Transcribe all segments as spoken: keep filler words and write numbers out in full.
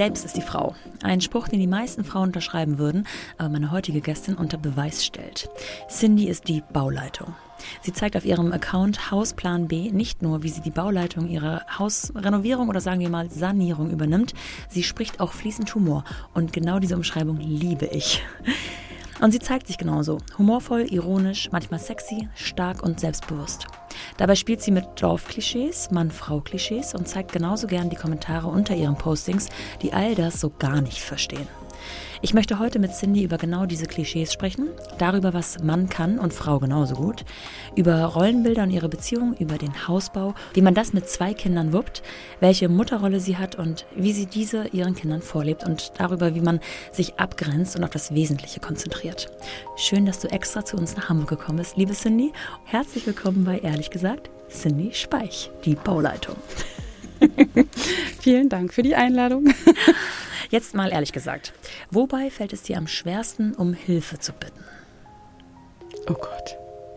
selbst ist die Frau. Ein Spruch, den die meisten Frauen unterschreiben würden, aber meine heutige Gästin unter Beweis stellt. Cindy ist die Bauleitung. Sie zeigt auf ihrem Account Hausplan B nicht nur, wie sie die Bauleitung ihrer Hausrenovierung oder sagen wir mal Sanierung übernimmt, sie spricht auch fließend Humor und genau diese Umschreibung liebe ich. Und sie zeigt sich genauso, humorvoll, ironisch, manchmal sexy, stark und selbstbewusst. Dabei spielt sie mit Dorfklischees, Mann-Frau-Klischees und zeigt genauso gern die Kommentare unter ihren Postings, die all das so gar nicht verstehen. Ich möchte heute mit Cindy über genau diese Klischees sprechen, darüber, was Mann kann und Frau genauso gut, über Rollenbilder und ihre Beziehung, über den Hausbau, wie man das mit zwei Kindern wuppt, welche Mutterrolle sie hat und wie sie diese ihren Kindern vorlebt und darüber, wie man sich abgrenzt und auf das Wesentliche konzentriert. Schön, dass du extra zu uns nach Hamburg gekommen bist, liebe Cindy. Herzlich willkommen bei Ehrlich gesagt, Cindy Speich, die Bauleitung. Vielen Dank für die Einladung. Jetzt mal ehrlich gesagt, wobei fällt es dir am schwersten, um Hilfe zu bitten? Oh Gott.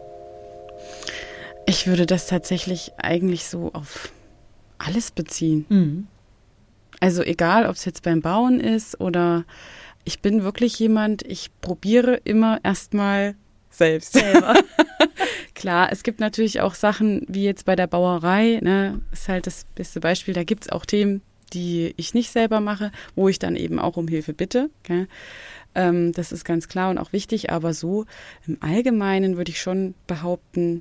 Ich würde das tatsächlich eigentlich so auf alles beziehen. Mhm. Also egal, ob es jetzt beim Bauen ist oder ich bin wirklich jemand, ich probiere immer erstmal selbst. Selber. Klar, es gibt natürlich auch Sachen wie jetzt bei der Bauerei, ne, ist halt das beste Beispiel, da gibt es auch Themen, die ich nicht selber mache, wo ich dann eben auch um Hilfe bitte. Okay? Ähm, das ist ganz klar und auch wichtig, aber so im Allgemeinen würde ich schon behaupten,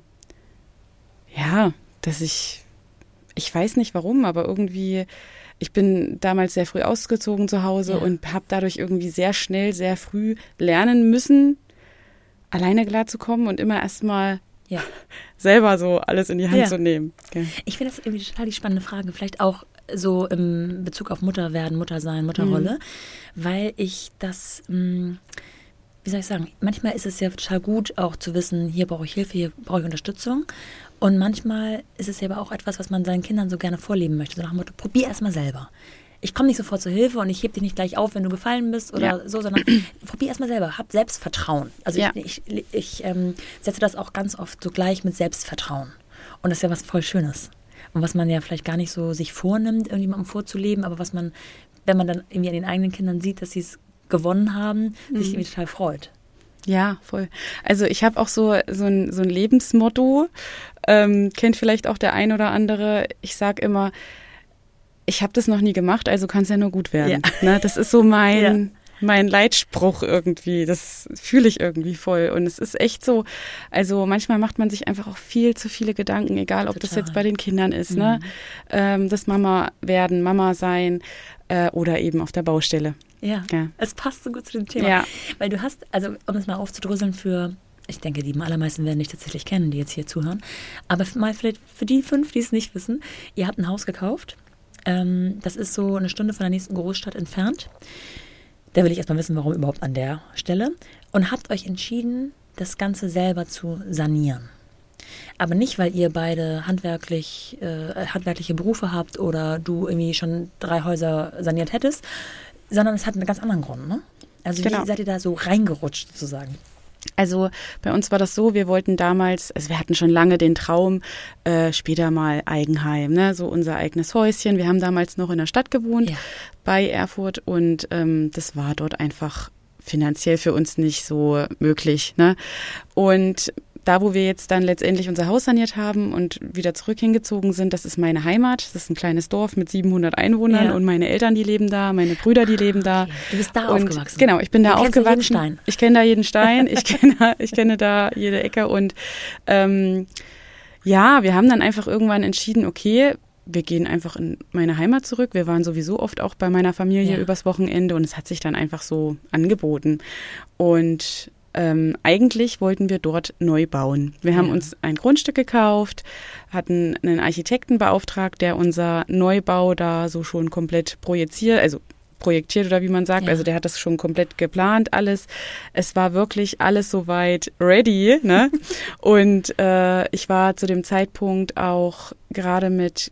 ja, dass ich, ich weiß nicht warum, aber irgendwie, ich bin damals sehr früh ausgezogen zu Hause ja. und habe dadurch irgendwie sehr schnell, sehr früh lernen müssen, alleine klarzukommen und immer erstmal ja. selber so alles in die Hand ja. zu nehmen. Okay. Ich finde das irgendwie total die spannende Frage, vielleicht auch so im Bezug auf Mutter werden, Mutter sein, Mutterrolle, mhm. weil ich das, mh, wie soll ich sagen, manchmal ist es ja total gut auch zu wissen, hier brauche ich Hilfe, hier brauche ich Unterstützung und manchmal ist es ja aber auch etwas, was man seinen Kindern so gerne vorleben möchte, so nach dem Motto, probier erst mal selber. Ich komme nicht sofort zur Hilfe und ich heb dich nicht gleich auf, wenn du gefallen bist oder ja. so, sondern probier erst mal selber, hab Selbstvertrauen. Also ja. ich, ich, ich ähm, setze das auch ganz oft so gleich mit Selbstvertrauen und das ist ja was voll Schönes. Und was man ja vielleicht gar nicht so sich vornimmt, irgendjemandem vorzuleben, aber was man, wenn man dann irgendwie an den eigenen Kindern sieht, dass sie es gewonnen haben, mhm. sich irgendwie total freut. Ja, voll. Also ich habe auch so, so, ein, so ein Lebensmotto, ähm, kennt vielleicht auch der ein oder andere. Ich sage immer, ich habe das noch nie gemacht, also kann es ja nur gut werden. Ja. Ne? Das ist so mein... Ja. mein Leitspruch irgendwie, das fühle ich irgendwie voll und es ist echt so, also manchmal macht man sich einfach auch viel zu viele Gedanken, egal ob Total. Das jetzt bei den Kindern ist, mhm. ne, ähm, das Mama werden, Mama sein äh, oder eben auf der Baustelle. Ja, ja, es passt so gut zu dem Thema, ja. weil du hast, also um es mal aufzudröseln für, ich denke, die allermeisten werden dich tatsächlich kennen, die jetzt hier zuhören, aber mal vielleicht für die fünf, die es nicht wissen, ihr habt ein Haus gekauft, ähm, das ist so eine Stunde von der nächsten Großstadt entfernt. Da will ich erstmal wissen, warum überhaupt an der Stelle. Und habt euch entschieden, das Ganze selber zu sanieren. Aber nicht, weil ihr beide handwerklich, äh, handwerkliche Berufe habt oder du irgendwie schon drei Häuser saniert hättest, sondern es hat einen ganz anderen Grund, ne? Also genau. Wie seid ihr da so reingerutscht sozusagen? Also bei uns war das so, wir wollten damals, also wir hatten schon lange den Traum, äh, später mal Eigenheim, ne, so unser eigenes Häuschen. Wir haben damals noch in der Stadt gewohnt, ja. bei Erfurt und ähm, das war dort einfach finanziell für uns nicht so möglich, ne. Und da, wo wir jetzt dann letztendlich unser Haus saniert haben und wieder zurück hingezogen sind, das ist meine Heimat. Das ist ein kleines Dorf mit siebenhundert Einwohnern ja. und meine Eltern, die leben da, meine Brüder, die leben da. Okay. Du bist da und aufgewachsen? Genau, ich bin da du aufgewachsen. Jeden Stein. Ich kenne da jeden Stein, ich kenne, ich kenne da jede Ecke und ähm, ja, wir haben dann einfach irgendwann entschieden, okay, wir gehen einfach in meine Heimat zurück. Wir waren sowieso oft auch bei meiner Familie ja. übers Wochenende und es hat sich dann einfach so angeboten. Und Ähm, eigentlich wollten wir dort neu bauen. Wir haben ja. uns ein Grundstück gekauft, hatten einen Architekten beauftragt, der unser Neubau da so schon komplett projiziert, also projektiert oder wie man sagt. Ja. Also der hat das schon komplett geplant, alles. Es war wirklich alles soweit ready, ne? Und äh, ich war zu dem Zeitpunkt auch gerade mit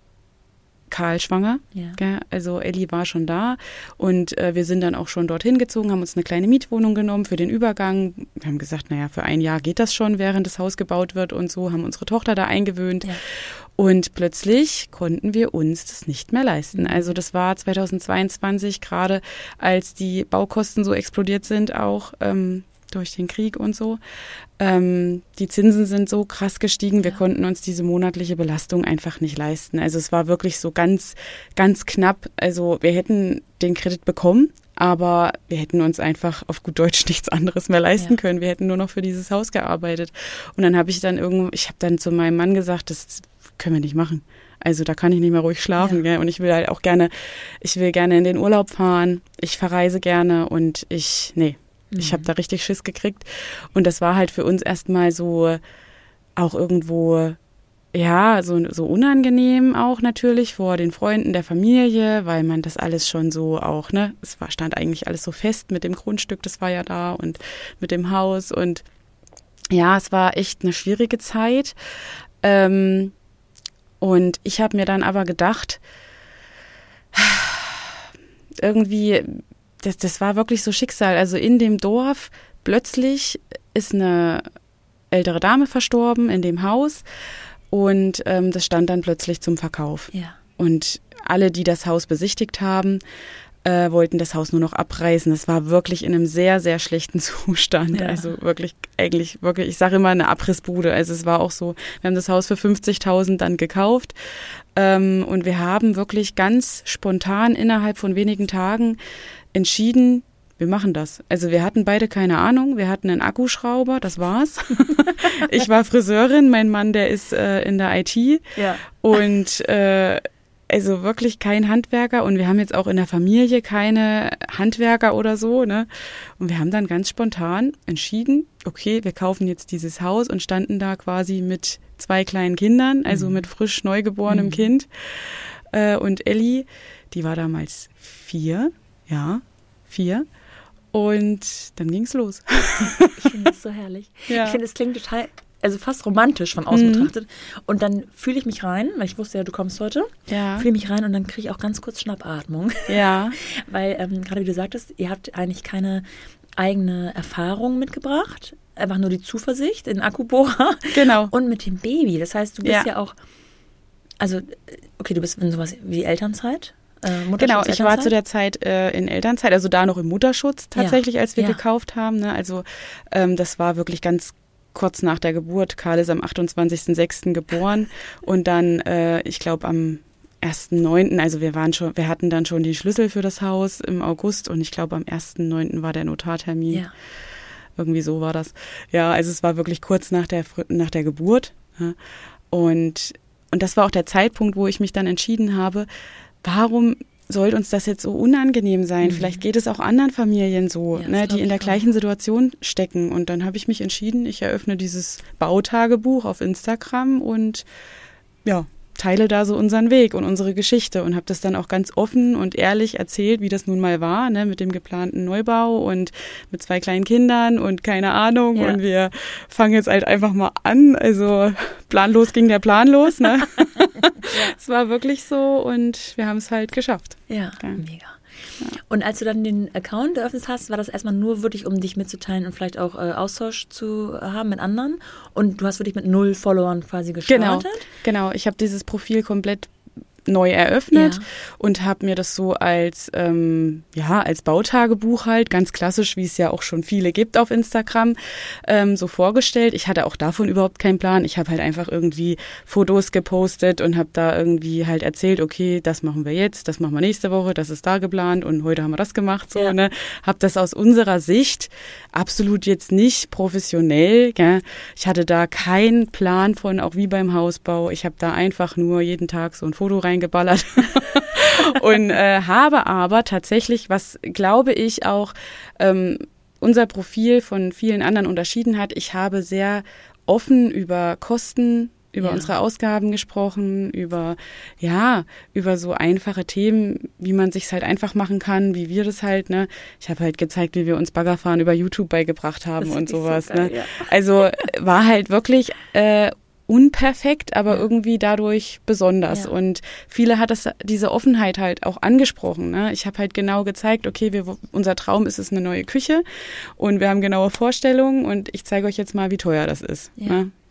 Karl schwanger, ja. Gell? Also Elli war schon da und äh, wir sind dann auch schon dorthin gezogen, haben uns eine kleine Mietwohnung genommen für den Übergang. Wir haben gesagt, naja, für ein Jahr geht das schon, während das Haus gebaut wird und so, haben unsere Tochter da eingewöhnt. Ja. Und plötzlich konnten wir uns das nicht mehr leisten. Also das war zweitausendzweiundzwanzig, gerade als die Baukosten so explodiert sind, auch ähm, durch den Krieg und so. Ähm, die Zinsen sind so krass gestiegen, wir ja. konnten uns diese monatliche Belastung einfach nicht leisten. Also es war wirklich so ganz, ganz knapp. Also wir hätten den Kredit bekommen, aber wir hätten uns einfach auf gut Deutsch nichts anderes mehr leisten ja. können. Wir hätten nur noch für dieses Haus gearbeitet. Und dann habe ich dann irgendwo, ich habe dann zu meinem Mann gesagt, das können wir nicht machen. Also da kann ich nicht mehr ruhig schlafen. Ja. Gell? Und ich will halt auch gerne, ich will gerne in den Urlaub fahren. Ich verreise gerne und ich, nee, mhm. ich habe da richtig Schiss gekriegt. Und das war halt für uns erstmal so auch irgendwo, ja, so, so unangenehm auch natürlich vor den Freunden der Familie, weil man das alles schon so auch, ne, es war, stand eigentlich alles so fest mit dem Grundstück, das war ja da und mit dem Haus und ja, es war echt eine schwierige Zeit. Ähm, und ich habe mir dann aber gedacht, irgendwie, das, das war wirklich so Schicksal. Also in dem Dorf plötzlich ist eine ältere Dame verstorben in dem Haus und ähm, das stand dann plötzlich zum Verkauf. Ja. Und alle, die das Haus besichtigt haben, äh, wollten das Haus nur noch abreißen. Es war wirklich in einem sehr, sehr schlechten Zustand. Ja. Also wirklich, eigentlich, wirklich, ich sage immer eine Abrissbude. Also es war auch so, wir haben das Haus für fünfzigtausend dann gekauft ähm, und wir haben wirklich ganz spontan innerhalb von wenigen Tagen entschieden, wir machen das. Also wir hatten beide keine Ahnung. Wir hatten einen Akkuschrauber, das war's. Ich war Friseurin, mein Mann, der ist äh, in der I T. Ja. Und äh, also wirklich kein Handwerker. Und wir haben jetzt auch in der Familie keine Handwerker oder so. Ne? Und wir haben dann ganz spontan entschieden, okay, wir kaufen jetzt dieses Haus und standen da quasi mit zwei kleinen Kindern, also mhm. mit frisch neugeborenem mhm. Kind. Äh, und Elli, die war damals vier, ja, vier. Und dann ging's los. Ich finde das so herrlich. Ja. Ich finde, es klingt total, also fast romantisch von außen mhm. betrachtet. Und dann fühle ich mich rein, weil ich wusste ja, du kommst heute. Ja. Fühle mich rein und dann kriege ich auch ganz kurz Schnappatmung. Ja. Weil, ähm, gerade wie du sagtest, ihr habt eigentlich keine eigene Erfahrung mitgebracht. Einfach nur die Zuversicht, den Akkubohrer. Genau. Und mit dem Baby. Das heißt, du bist ja, ja auch, also, okay, du bist in sowas wie Elternzeit. Äh, genau, ich war zu der Zeit äh, in Elternzeit, also da noch im Mutterschutz tatsächlich, ja. als wir ja. gekauft haben. Ne? Also ähm, das war wirklich ganz kurz nach der Geburt. Karl ist am achtundzwanzigsten sechsten geboren und dann, äh, ich glaube, am ersten neunten also wir waren schon, wir hatten dann schon die Schlüssel für das Haus im August und ich glaube, am ersten neunten war der Notartermin. Ja. Irgendwie so war das. Ja, also es war wirklich kurz nach der nach der Geburt. Ja? Und, und das war auch der Zeitpunkt, wo ich mich dann entschieden habe, warum soll uns das jetzt so unangenehm sein? Mhm. Vielleicht geht es auch anderen Familien so, ja, ne, die in der gleichen Situation stecken. Und dann habe ich mich entschieden, ich eröffne dieses Bautagebuch auf Instagram und ja, teile da so unseren Weg und unsere Geschichte und habe das dann auch ganz offen und ehrlich erzählt, wie das nun mal war, ne, mit dem geplanten Neubau und mit zwei kleinen Kindern und keine Ahnung. Ja. Und wir fangen jetzt halt einfach mal an. Also planlos ging der Plan los. Ne? Ja. Es war wirklich so und wir haben es halt geschafft. Ja, ja. Mega. Ja. Und als du dann den Account eröffnet hast, war das erstmal nur wirklich, um dich mitzuteilen und vielleicht auch äh, Austausch zu haben mit anderen? Und du hast wirklich mit null Followern quasi gestartet? Genau, genau. Ich habe dieses Profil komplett neu eröffnet ja. und habe mir das so als ähm, ja als Bautagebuch halt, ganz klassisch, wie es ja auch schon viele gibt auf Instagram, ähm, so vorgestellt. Ich hatte auch davon überhaupt keinen Plan. Ich habe halt einfach irgendwie Fotos gepostet und habe da irgendwie halt erzählt, okay, das machen wir jetzt, das machen wir nächste Woche, das ist da geplant und heute haben wir das gemacht. So, ja. ne? Habe das aus unserer Sicht absolut jetzt nicht professionell. Gell? Ich hatte da keinen Plan von, auch wie beim Hausbau. Ich habe da einfach nur jeden Tag so ein Foto rein geballert und äh, habe aber tatsächlich, was glaube ich auch ähm, unser Profil von vielen anderen unterschieden hat, ich habe sehr offen über Kosten, über ja. unsere Ausgaben gesprochen, über ja, über so einfache Themen, wie man sich's halt einfach machen kann, wie wir das halt, ne? Ich habe halt gezeigt, wie wir uns Baggerfahren über YouTube beigebracht haben und sowas, so geil, ne? Ja. Also war halt wirklich äh, unperfekt, aber ja. irgendwie dadurch besonders. Ja. Und viele hat das, diese Offenheit halt auch angesprochen. Ne? Ich habe halt genau gezeigt, okay, wir, unser Traum ist es eine neue Küche und wir haben genaue Vorstellungen und ich zeige euch jetzt mal, wie teuer das ist. Ja. Ne?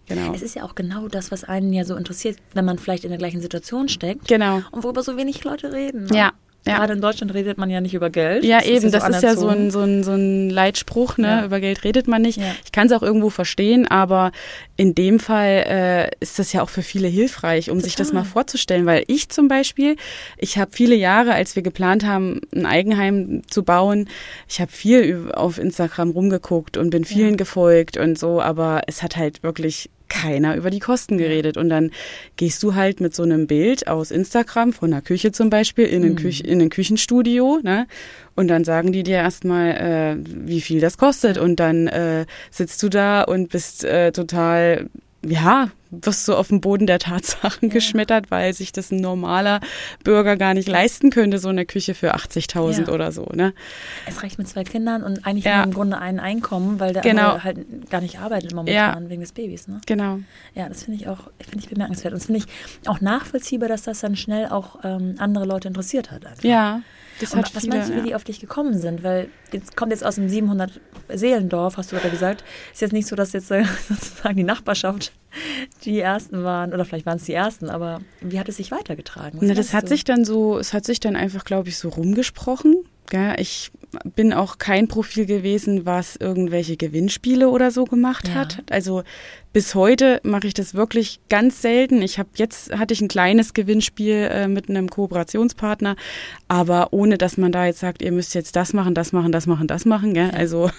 Genau. Es ist ja auch genau das, was einen ja so interessiert, wenn man vielleicht in der gleichen Situation steckt. Genau. Und worüber so wenig Leute reden. Ne? Ja. Ja. Gerade in Deutschland redet man ja nicht über Geld. Ja, das eben, ist ja das so ist ja so ein, so ein, so ein Leitspruch, ne? Ja. Über Geld redet man nicht. Ja. Ich kann es auch irgendwo verstehen, aber in dem Fall äh, ist das ja auch für viele hilfreich, um Total. sich das mal vorzustellen, weil ich zum Beispiel, ich habe viele Jahre, als wir geplant haben, ein Eigenheim zu bauen, ich habe viel auf Instagram rumgeguckt und bin vielen Ja. gefolgt und so, aber es hat halt wirklich keiner über die Kosten geredet. Und dann gehst du halt mit so einem Bild aus Instagram, von der Küche zum Beispiel, in ein, Mhm. Küch- in ein Küchenstudio, ne? Und dann sagen die dir erstmal, äh, wie viel das kostet. Und dann äh, sitzt du da und bist äh, total, ja, wirst du auf den Boden der Tatsachen Ja. geschmettert, weil sich das ein normaler Bürger gar nicht leisten könnte, so eine Küche für achtzigtausend Ja. oder so, ne? Es reicht mit zwei Kindern und eigentlich Ja. nur im Grunde ein Einkommen, weil der Genau. andere halt gar nicht arbeitet momentan wegen des Babys. Ne? Genau. Ja, das finde ich auch finde ich bemerkenswert. Und das finde ich auch nachvollziehbar, dass das dann schnell auch ähm, andere Leute interessiert hat. Einfach. Ja. Das Und hat was viele, meinst du, wie ja. die auf dich gekommen sind? Weil jetzt kommt jetzt aus dem siebenhundert-Seelendorf, hast du gerade gesagt. Ist jetzt nicht so, dass jetzt äh, sozusagen die Nachbarschaft die Ersten waren, oder vielleicht waren es die Ersten, aber wie hat es sich weitergetragen? Was Na, das meinst hat du? sich dann so, es hat sich dann einfach, glaube ich, so rumgesprochen. Gell? Ich bin auch kein Profil gewesen, was irgendwelche Gewinnspiele oder so gemacht Ja. hat. Also bis heute mache ich das wirklich ganz selten. Ich habe jetzt hatte ich ein kleines Gewinnspiel äh, mit einem Kooperationspartner, aber ohne, dass man da jetzt sagt, ihr müsst jetzt das machen, das machen, das machen, das machen. Gell? Ja. Also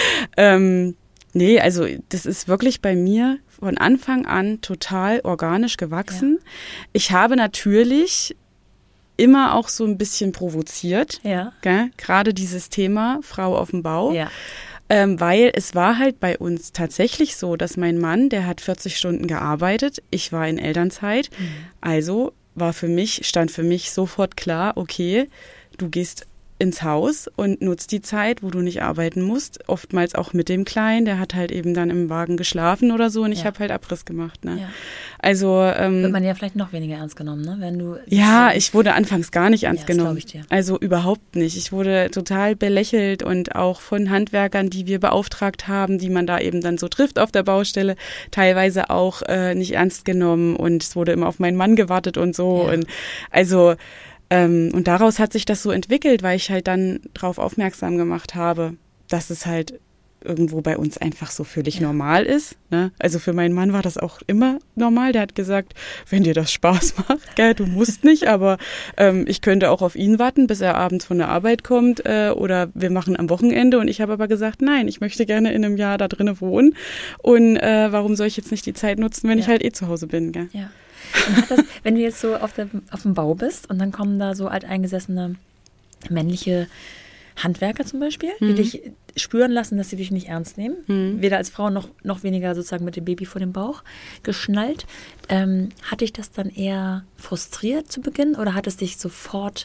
ähm, nee, also das ist wirklich bei mir von Anfang an total organisch gewachsen. Ja. Ich habe natürlich immer auch so ein bisschen provoziert, Ja. gell? Gerade dieses Thema Frau auf dem Bau, Ja. ähm, weil es war halt bei uns tatsächlich so, dass mein Mann, der hat vierzig Stunden gearbeitet, ich war in Elternzeit, Mhm. also war für mich, stand für mich sofort klar, okay, du gehst ins Haus und nutzt die Zeit, wo du nicht arbeiten musst, oftmals auch mit dem Kleinen, der hat halt eben dann im Wagen geschlafen oder so und ich Ja. habe halt Abriss gemacht. Ne? Ja. Also ähm, Wird man ja vielleicht noch weniger ernst genommen, ne? Wenn du ja, ich wurde anfangs gar nicht ernst Ja, das genommen. glaub ich dir. Also überhaupt nicht. Ich wurde total belächelt und auch von Handwerkern, die wir beauftragt haben, die man da eben dann so trifft auf der Baustelle, teilweise auch äh, nicht ernst genommen und es wurde immer auf meinen Mann gewartet und so. Ja. Und also ähm, und daraus hat sich das so entwickelt, weil ich halt dann drauf aufmerksam gemacht habe, dass es halt irgendwo bei uns einfach so völlig Ja. normal ist. Ne? Also für meinen Mann war das auch immer normal. Der hat gesagt, wenn dir das Spaß macht, gell, du musst nicht, aber ähm, ich könnte auch auf ihn warten, bis er abends von der Arbeit kommt äh, oder wir machen am Wochenende. Und ich habe aber gesagt, nein, ich möchte gerne in einem Jahr da drinnen wohnen. Und äh, warum soll ich jetzt nicht die Zeit nutzen, wenn Ja. ich halt eh zu Hause bin? Gell? Ja. Und hat das, wenn du jetzt so auf, der, auf dem Bau bist und dann kommen da so alteingesessene männliche Handwerker zum Beispiel, die Mhm. dich spüren lassen, dass sie dich nicht ernst nehmen, Mhm. weder als Frau noch, noch weniger sozusagen mit dem Baby vor dem Bauch geschnallt. Ähm, hat dich das dann eher frustriert zu Beginn oder hat es dich sofort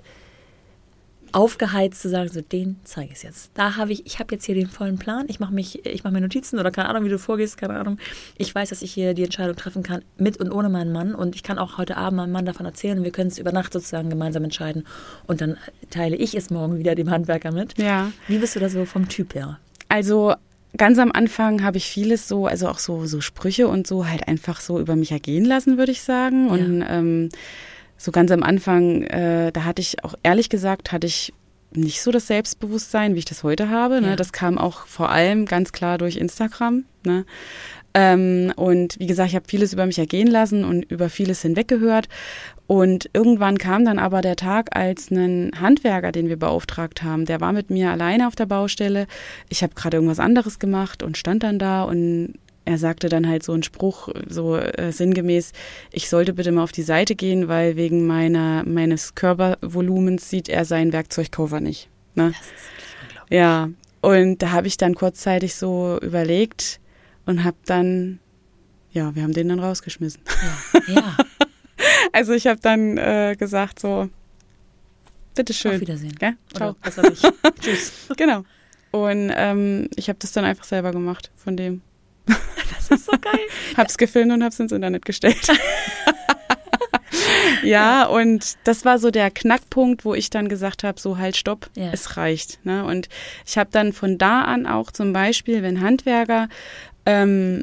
aufgeheizt zu sagen, so den zeige ich jetzt. Da habe ich, ich habe jetzt hier den vollen Plan, ich mache mich, ich mache mir Notizen oder keine Ahnung, wie du vorgehst, keine Ahnung. Ich weiß, dass ich hier die Entscheidung treffen kann, mit und ohne meinen Mann und ich kann auch heute Abend meinem Mann davon erzählen und wir können es über Nacht sozusagen gemeinsam entscheiden und dann teile ich es morgen wieder dem Handwerker mit. Ja. Wie bist du da so vom Typ her? Also ganz am Anfang habe ich vieles so, also auch so, so Sprüche und so halt einfach so über mich ergehen lassen, würde ich sagen. Und Ja. ähm, so ganz am Anfang, äh, da hatte ich auch ehrlich gesagt, hatte ich nicht so das Selbstbewusstsein, wie ich das heute habe. Ne? Ja. Das kam auch vor allem ganz klar durch Instagram. Ne? Ähm, und wie gesagt, ich habe vieles über mich ergehen lassen und über vieles hinweggehört. Und irgendwann kam dann aber der Tag, als ein Handwerker, den wir beauftragt haben, der war mit mir alleine auf der Baustelle. Ich habe gerade irgendwas anderes gemacht und stand dann da und er sagte dann halt so einen Spruch, so äh, sinngemäß, ich sollte bitte mal auf die Seite gehen, weil wegen meiner meines Körpervolumens sieht er seinen Werkzeugkoffer nicht. Ne? Das ist wirklich unglaublich. Ja, und da habe ich dann kurzzeitig so überlegt und habe dann, ja, wir haben den dann rausgeschmissen. Ja, ja. Also ich habe dann äh, gesagt so, bitteschön. Auf Wiedersehen. Gell? Ciao. Oder was weiß ich. Tschüss. Genau. Und ähm, ich habe das dann einfach selber gemacht von dem. Das ist so geil. Hab's gefilmt und hab's ins Internet gestellt. Ja, und das war so der Knackpunkt, wo ich dann gesagt habe, so halt, stopp, Ja. es reicht. Ne? Und ich habe dann von da an auch zum Beispiel, wenn Handwerker ähm,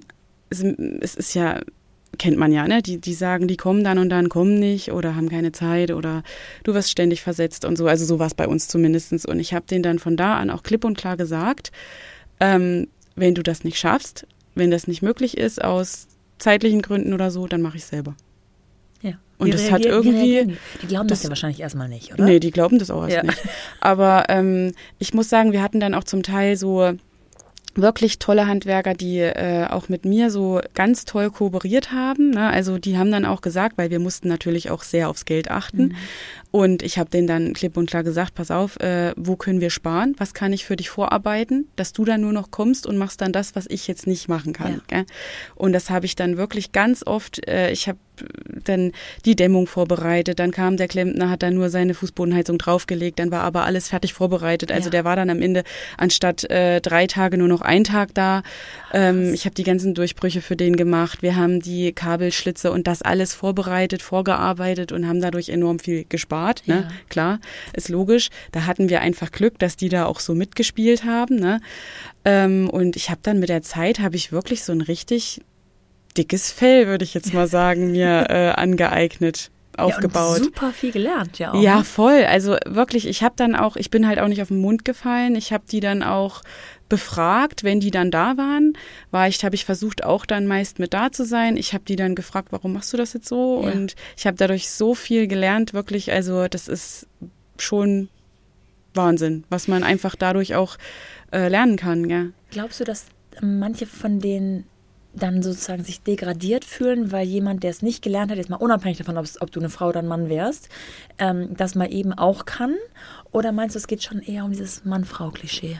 es, es ist ja, kennt man ja, ne? Die, die sagen, die kommen dann und dann, kommen nicht oder haben keine Zeit oder du wirst ständig versetzt und so. Also so war es bei uns zumindest. Und ich habe denen dann von da an auch klipp und klar gesagt, ähm, wenn du das nicht schaffst, wenn das nicht möglich ist aus zeitlichen Gründen oder so, dann mache ich es selber. Ja. Und wie das hat irgendwie... Die? die glauben das, das ja wahrscheinlich erstmal nicht, oder? Nee, die glauben das auch erst ja. nicht. Aber ähm, ich muss sagen, wir hatten dann auch zum Teil so wirklich tolle Handwerker, die äh, auch mit mir so ganz toll kooperiert haben. Ne? Also die haben dann auch gesagt, weil wir mussten natürlich auch sehr aufs Geld achten. Mhm. Und ich habe denen dann klipp und klar gesagt, pass auf, äh, wo können wir sparen? Was kann ich für dich vorarbeiten? Dass du dann nur noch kommst und machst dann das, was ich jetzt nicht machen kann. Ja. Gell? Und das habe ich dann wirklich ganz oft, äh, ich habe dann die Dämmung vorbereitet, dann kam der Klempner, hat dann nur seine Fußbodenheizung draufgelegt, dann war aber alles fertig vorbereitet. Also ja. der war dann am Ende anstatt äh, drei Tage nur noch ein Tag da. Ähm, ich habe die ganzen Durchbrüche für den gemacht. Wir haben die Kabelschlitze und das alles vorbereitet, vorgearbeitet und haben dadurch enorm viel gespart. Ja. Ne? Klar, ist logisch. Da hatten wir einfach Glück, dass die da auch so mitgespielt haben. Ne? Ähm, und ich habe dann mit der Zeit, habe ich wirklich so ein richtig dickes Fell, würde ich jetzt mal sagen, mir äh, angeeignet, aufgebaut. Ja, und super viel gelernt, ja auch. Ja, voll. Also wirklich, ich habe dann auch, ich bin halt auch nicht auf den Mund gefallen. Ich habe die dann auch befragt, wenn die dann da waren, war ich, habe ich versucht, auch dann meist mit da zu sein. Ich habe die dann gefragt, warum machst du das jetzt so? Ja. Und ich habe dadurch so viel gelernt, wirklich. Also das ist schon Wahnsinn, was man einfach dadurch auch äh, lernen kann. Ja. Glaubst du, dass manche von denen dann sozusagen sich degradiert fühlen, weil jemand, der es nicht gelernt hat, jetzt mal unabhängig davon, ob du eine Frau oder ein Mann wärst, ähm, das mal eben auch kann? Oder meinst du, es geht schon eher um dieses Mann-Frau-Klischee?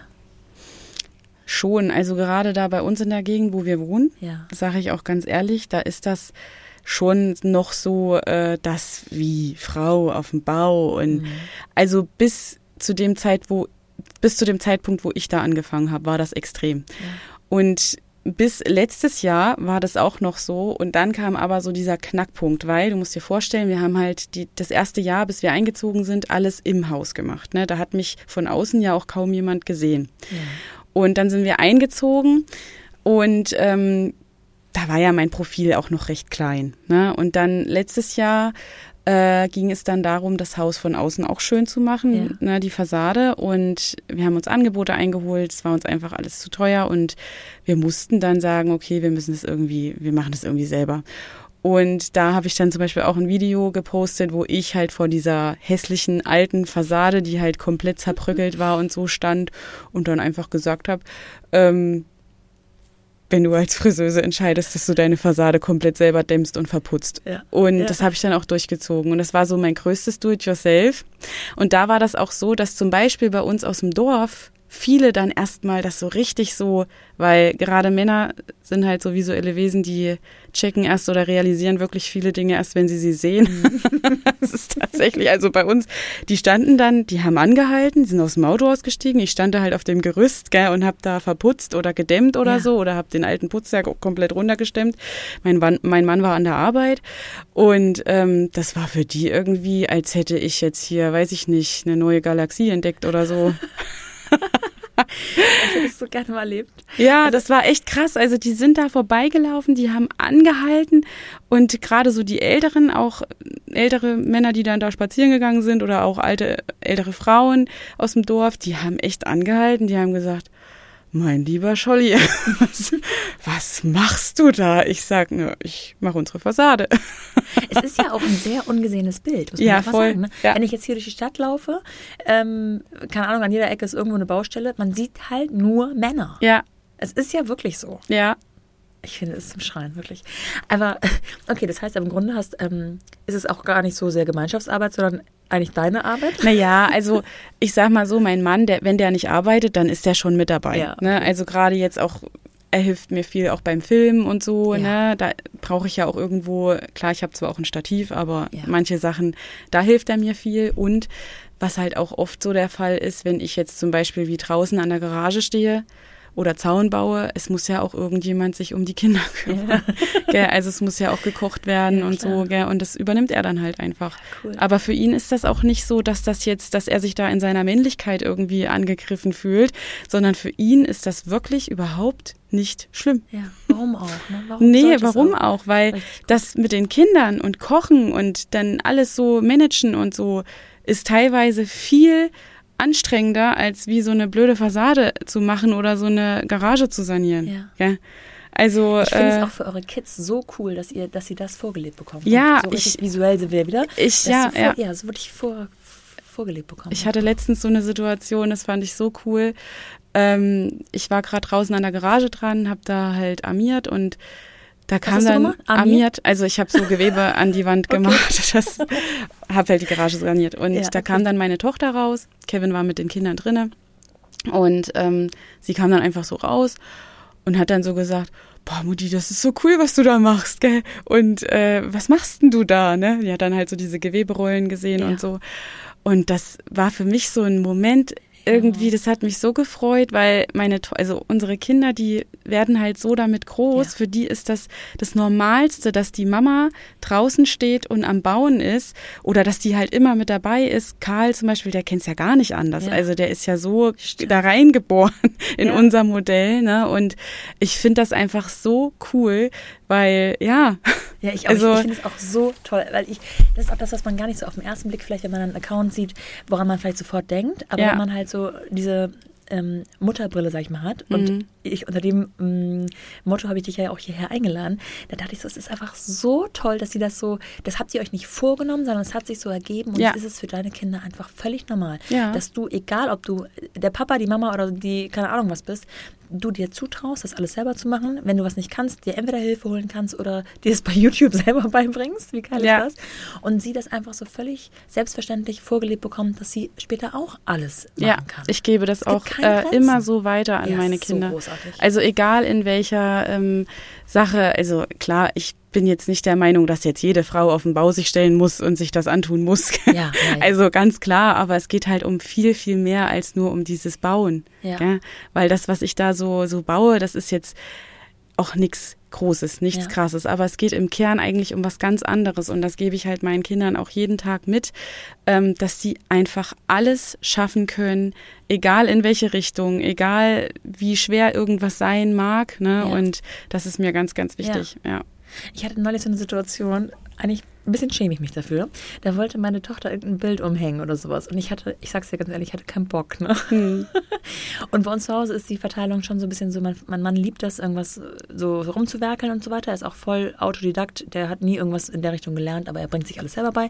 Schon, also gerade da bei uns in der Gegend, wo wir wohnen, ja. sage ich auch ganz ehrlich, da ist das schon noch so, äh, das wie Frau auf dem Bau und mhm. also bis zu dem Zeit, wo, bis zu dem Zeitpunkt, wo ich da angefangen habe, war das extrem. Ja. Und bis letztes Jahr war das auch noch so und dann kam aber so dieser Knackpunkt, weil du musst dir vorstellen, wir haben halt die, das erste Jahr, bis wir eingezogen sind, alles im Haus gemacht. Ne? Da hat mich von außen ja auch kaum jemand gesehen. Ja. Und dann sind wir eingezogen und ähm, da war ja mein Profil auch noch recht klein. Ne? Und dann letztes Jahr äh, ging es dann darum, das Haus von außen auch schön zu machen, ja. ne, die Fassade. Und wir haben uns Angebote eingeholt, es war uns einfach alles zu teuer und wir mussten dann sagen, okay, wir müssen das irgendwie, wir machen das irgendwie selber. Und da habe ich dann zum Beispiel auch ein Video gepostet, wo ich halt vor dieser hässlichen alten Fassade, die halt komplett zerbröckelt war und so stand und dann einfach gesagt habe, ähm, wenn du als Friseuse entscheidest, dass du deine Fassade komplett selber dämmst und verputzt. Ja. Und ja. das habe ich dann auch durchgezogen. Und das war so mein größtes Do-it-yourself. Und da war das auch so, dass zum Beispiel bei uns aus dem Dorf viele dann erstmal das so richtig so, weil gerade Männer sind halt so visuelle Wesen, die checken erst oder realisieren wirklich viele Dinge erst, wenn sie sie sehen. Mhm. Das ist tatsächlich, also bei uns, die standen dann, die haben angehalten, die sind aus dem Auto ausgestiegen, ich stand da halt auf dem Gerüst, gell, und hab da verputzt oder gedämmt oder ja. so oder hab den alten Putzsack komplett runtergestemmt. Mein Mann, mein Mann war an der Arbeit und ähm, das war für die irgendwie, als hätte ich jetzt hier, weiß ich nicht, eine neue Galaxie entdeckt oder so. Ich hätte es so gerne mal erlebt. Ja, das war echt krass. Also die sind da vorbeigelaufen, die haben angehalten und gerade so die Älteren, auch ältere Männer, die dann da spazieren gegangen sind oder auch alte, ältere Frauen aus dem Dorf, die haben echt angehalten, die haben gesagt, mein lieber Scholli, was, was machst du da? Ich sag, ne, ich mache unsere Fassade. Es ist ja auch ein sehr ungesehenes Bild, muss man ja, mal voll. sagen. Ne? Ja. Wenn ich jetzt hier durch die Stadt laufe, ähm, keine Ahnung, an jeder Ecke ist irgendwo eine Baustelle, man sieht halt nur Männer. Ja. Es ist ja wirklich so. Ja. Ich finde es zum Schreien, wirklich. Aber, okay, das heißt, aber im Grunde hast, ähm, ist es auch gar nicht so sehr Gemeinschaftsarbeit, sondern eigentlich deine Arbeit? Naja, also ich sag mal so, mein Mann, der, wenn der nicht arbeitet, dann ist der schon mit dabei. Ja, okay. Ne? Also gerade jetzt auch, er hilft mir viel auch beim Filmen und so. Ja. Ne? Da brauche ich ja auch irgendwo, klar, ich habe zwar auch ein Stativ, aber ja. manche Sachen, da hilft er mir viel. Und was halt auch oft so der Fall ist, wenn ich jetzt zum Beispiel wie draußen an der Garage stehe oder Zaun baue, es muss ja auch irgendjemand sich um die Kinder kümmern. Ja. Gell? Also es muss ja auch gekocht werden ja, und klar. so, gell? Und das übernimmt er dann halt einfach. Cool. Aber für ihn ist das auch nicht so, dass das jetzt, dass er sich da in seiner Männlichkeit irgendwie angegriffen fühlt, sondern für ihn ist das wirklich überhaupt nicht schlimm. Ja, warum auch? Ne? Warum nee, warum auch? auch? Weil das mit den Kindern und Kochen und dann alles so managen und so ist teilweise viel anstrengender, als wie so eine blöde Fassade zu machen oder so eine Garage zu sanieren. Ja. ja? Also, ich finde äh, es auch für eure Kids so cool, dass ihr, dass sie das vorgelebt bekommen. Ja, so richtig ich, visuell sind wir wieder. Ich, ja, vor, ja. ja, so wirklich vor, vorgelebt bekommen. Ich hatte letztens so eine Situation, das fand ich so cool. Ähm, ich war gerade draußen an der Garage dran, habe da halt armiert und da kam dann armiert? armiert, also ich habe so Gewebe an die Wand gemacht, okay. das habe halt die Garage saniert und ja, da okay. kam dann meine Tochter raus, Kevin war mit den Kindern drinne und ähm, sie kam dann einfach so raus und hat dann so gesagt, boah Mutti, das ist so cool, was du da machst, gell? Und äh, was machst denn du da, ne? Die hat dann halt so diese Geweberollen gesehen ja. und so und das war für mich so ein Moment, irgendwie, das hat mich so gefreut, weil meine, also unsere Kinder, die werden halt so damit groß. Ja. Für die ist das das Normalste, dass die Mama draußen steht und am Bauen ist oder dass die halt immer mit dabei ist. Karl zum Beispiel, der kennt es ja gar nicht anders. Ja. Also der ist ja so Stimmt. da reingeboren in ja. unser Modell, ne? Und ich finde das einfach so cool, weil, ja. Ja, ich, also, ich, ich finde es auch so toll, weil ich, das ist auch das, was man gar nicht so auf den ersten Blick vielleicht, wenn man einen Account sieht, woran man vielleicht sofort denkt, aber ja. wenn man halt so diese ähm, Mutterbrille, sag ich mal, hat und mhm. ich unter dem ähm, Motto habe ich dich ja auch hierher eingeladen, da dachte ich so, es ist einfach so toll, dass sie das so, das habt ihr euch nicht vorgenommen, sondern es hat sich so ergeben und ja. es ist es für deine Kinder einfach völlig normal, ja. dass du, egal ob du der Papa, die Mama oder die, keine Ahnung was bist, du dir zutraust, das alles selber zu machen, wenn du was nicht kannst, dir entweder Hilfe holen kannst oder dir das bei YouTube selber beibringst, wie geil ja. ist das? Und sie das einfach so völlig selbstverständlich vorgelebt bekommt, dass sie später auch alles machen ja, kann. Ich gebe das es auch äh, immer so weiter an ja, meine Kinder. So großartig. Also egal in welcher ähm, Sache, also klar, ich bin jetzt nicht der Meinung, dass jetzt jede Frau auf den Bau sich stellen muss und sich das antun muss. Ja, ja, ja. Also ganz klar, aber es geht halt um viel, viel mehr als nur um dieses Bauen. Ja. Ja? Weil das, was ich da so, so baue, das ist jetzt auch nichts Großes, nichts ja. Krasses, aber es geht im Kern eigentlich um was ganz anderes und das gebe ich halt meinen Kindern auch jeden Tag mit, ähm, dass sie einfach alles schaffen können, egal in welche Richtung, egal wie schwer irgendwas sein mag, ne? Ja. Und das ist mir ganz, ganz wichtig, ja. ja. Ich hatte neulich so eine Situation, eigentlich ein bisschen schäme ich mich dafür. Da wollte meine Tochter irgendein Bild umhängen oder sowas. Und ich hatte, ich sag's dir ganz ehrlich, ich hatte keinen Bock. Ne? Hm. Und bei uns zu Hause ist die Verteilung schon so ein bisschen so, mein, mein Mann liebt das, irgendwas so rumzuwerkeln und so weiter. Er ist auch voll Autodidakt, der hat nie irgendwas in der Richtung gelernt, aber er bringt sich alles selber bei.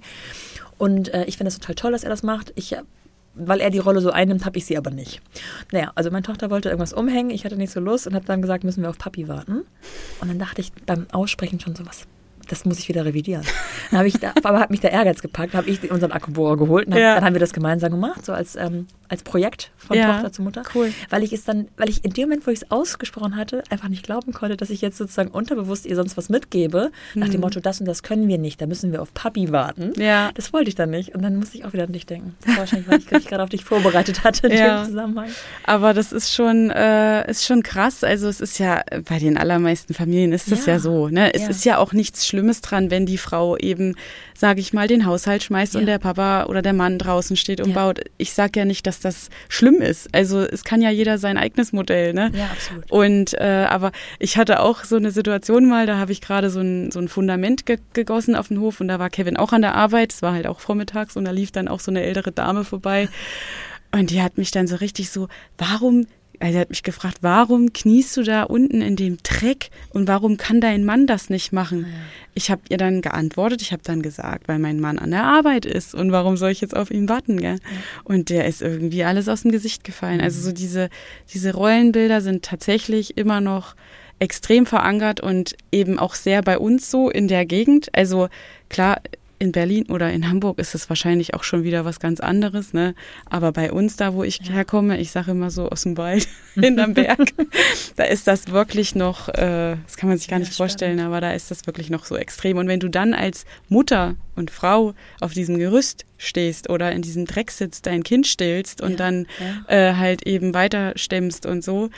Und äh, ich finde das total toll, dass er das macht. Ich weil er die Rolle so einnimmt, habe ich sie aber nicht. Naja, also meine Tochter wollte irgendwas umhängen, ich hatte nicht so Lust und habe dann gesagt, müssen wir auf Papi warten. Und dann dachte ich beim Aussprechen schon so, was, das muss ich wieder revidieren. Dann habe ich da, aber hat mich der Ehrgeiz gepackt, habe ich unseren Akkubohrer geholt und hab, ja. dann haben wir das gemeinsam gemacht, so als, ähm, als Projekt von ja. Tochter zu Mutter. Cool. Weil ich es dann, weil ich in dem Moment, wo ich es ausgesprochen hatte, einfach nicht glauben konnte, dass ich jetzt sozusagen unterbewusst ihr sonst was mitgebe, mhm. nach dem Motto, das und das können wir nicht, da müssen wir auf Papi warten. Ja. Das wollte ich dann nicht und dann musste ich auch wieder an dich denken. Das war wahrscheinlich, weil ich, ich gerade auf dich vorbereitet hatte in ja. dem Zusammenhang. Aber das ist schon, äh, ist schon krass, also es ist ja, bei den allermeisten Familien ist das ja, ja so, ne? Es ja. ist ja auch nichts Schlimmes dran, wenn die Frau eben, sage ich mal, den Haushalt schmeißt ja. und der Papa oder der Mann draußen steht und ja. baut. Ich sage ja nicht, dass das schlimm ist. Also es kann ja jeder sein eigenes Modell, ne? Ja, absolut. Und äh, aber ich hatte auch so eine Situation mal, da habe ich gerade so ein, so ein Fundament ge- gegossen auf dem Hof und da war Kevin auch an der Arbeit. Es war halt auch vormittags und da lief dann auch so eine ältere Dame vorbei und die hat mich dann so richtig so, warum Also er hat mich gefragt, warum kniest du da unten in dem Dreck und warum kann dein Mann das nicht machen? Ja. Ich habe ihr dann geantwortet, ich habe dann gesagt, weil mein Mann an der Arbeit ist und warum soll ich jetzt auf ihn warten? Gell? Ja. Und der ist irgendwie alles aus dem Gesicht gefallen. Mhm. Also so diese, diese Rollenbilder sind tatsächlich immer noch extrem verankert und eben auch sehr bei uns so in der Gegend. Also klar, in Berlin oder in Hamburg ist es wahrscheinlich auch schon wieder was ganz anderes, ne? Aber bei uns, da wo ich ja. herkomme, ich sage immer so aus dem Wald, hinterm Berg, da ist das wirklich noch, äh, das kann man sich gar nicht ja, vorstellen, aber da ist das wirklich noch so extrem. Und wenn du dann als Mutter und Frau auf diesem Gerüst stehst oder in diesem Dreck sitzt, dein Kind stillst und ja. dann ja. Äh, halt eben weiter stemmst und so,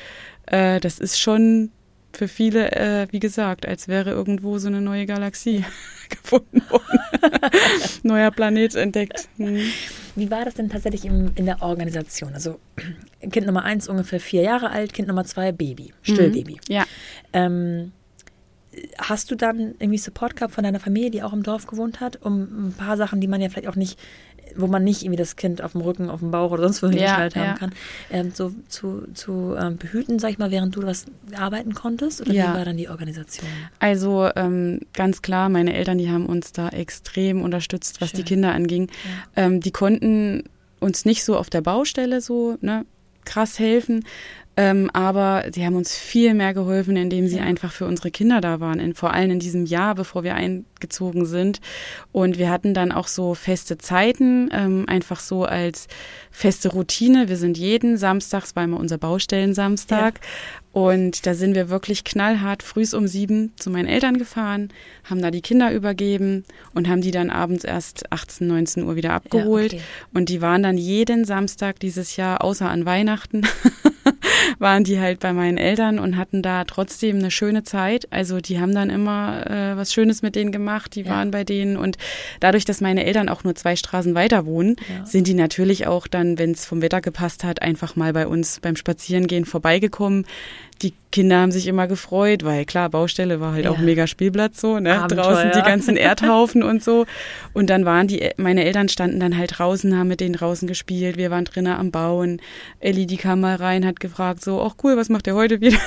äh, das ist schon für viele, äh, wie gesagt, als wäre irgendwo so eine neue Galaxie gefunden worden. Neuer Planet entdeckt. Hm. Wie war das denn tatsächlich im, in der Organisation? Also Kind Nummer eins ungefähr vier Jahre alt, Kind Nummer zwei Baby, Stillbaby. Mhm. Ja. Ähm, hast du dann irgendwie Support gehabt von deiner Familie, die auch im Dorf gewohnt hat, um ein paar Sachen, die man ja vielleicht auch nicht, wo man nicht irgendwie das Kind auf dem Rücken, auf dem Bauch oder sonst wo hingestellt ja, haben ja. kann, ähm, so zu, zu ähm, behüten, sag ich mal, während du was arbeiten konntest? Oder ja. wie war dann die Organisation? Also ähm, ganz klar, meine Eltern, die haben uns da extrem unterstützt, was Schön. die Kinder anging. Ja. Ähm, die konnten uns nicht so auf der Baustelle so ne, krass helfen, Ähm, aber sie haben uns viel mehr geholfen, indem sie ja. einfach für unsere Kinder da waren, in, vor allem in diesem Jahr, bevor wir eingezogen sind. Und wir hatten dann auch so feste Zeiten, ähm, einfach so als feste Routine. Wir sind jeden Samstags, war immer unser Baustellensamstag. Ja. Und da sind wir wirklich knallhart frühs um sieben zu meinen Eltern gefahren, haben da die Kinder übergeben und haben die dann abends erst achtzehn, neunzehn Uhr wieder abgeholt. Ja, okay. Und die waren dann jeden Samstag dieses Jahr, außer an Weihnachten, waren die halt bei meinen Eltern und hatten da trotzdem eine schöne Zeit. Also die haben dann immer äh, was Schönes mit denen gemacht, die ja. waren bei denen. Und dadurch, dass meine Eltern auch nur zwei Straßen weiter wohnen, ja. sind die natürlich auch dann, wenn es vom Wetter gepasst hat, einfach mal bei uns beim Spazierengehen vorbeigekommen. Die Kinder haben sich immer gefreut, weil klar, Baustelle war halt ja. auch ein mega Spielplatz so, ne? Abenteuer. Draußen die ganzen Erdhaufen und so. Und dann waren die, meine Eltern standen dann halt draußen, haben mit denen draußen gespielt. Wir waren drinnen am Bauen. Elli, die kam mal rein, hat gefragt so, ach cool, was macht ihr heute wieder?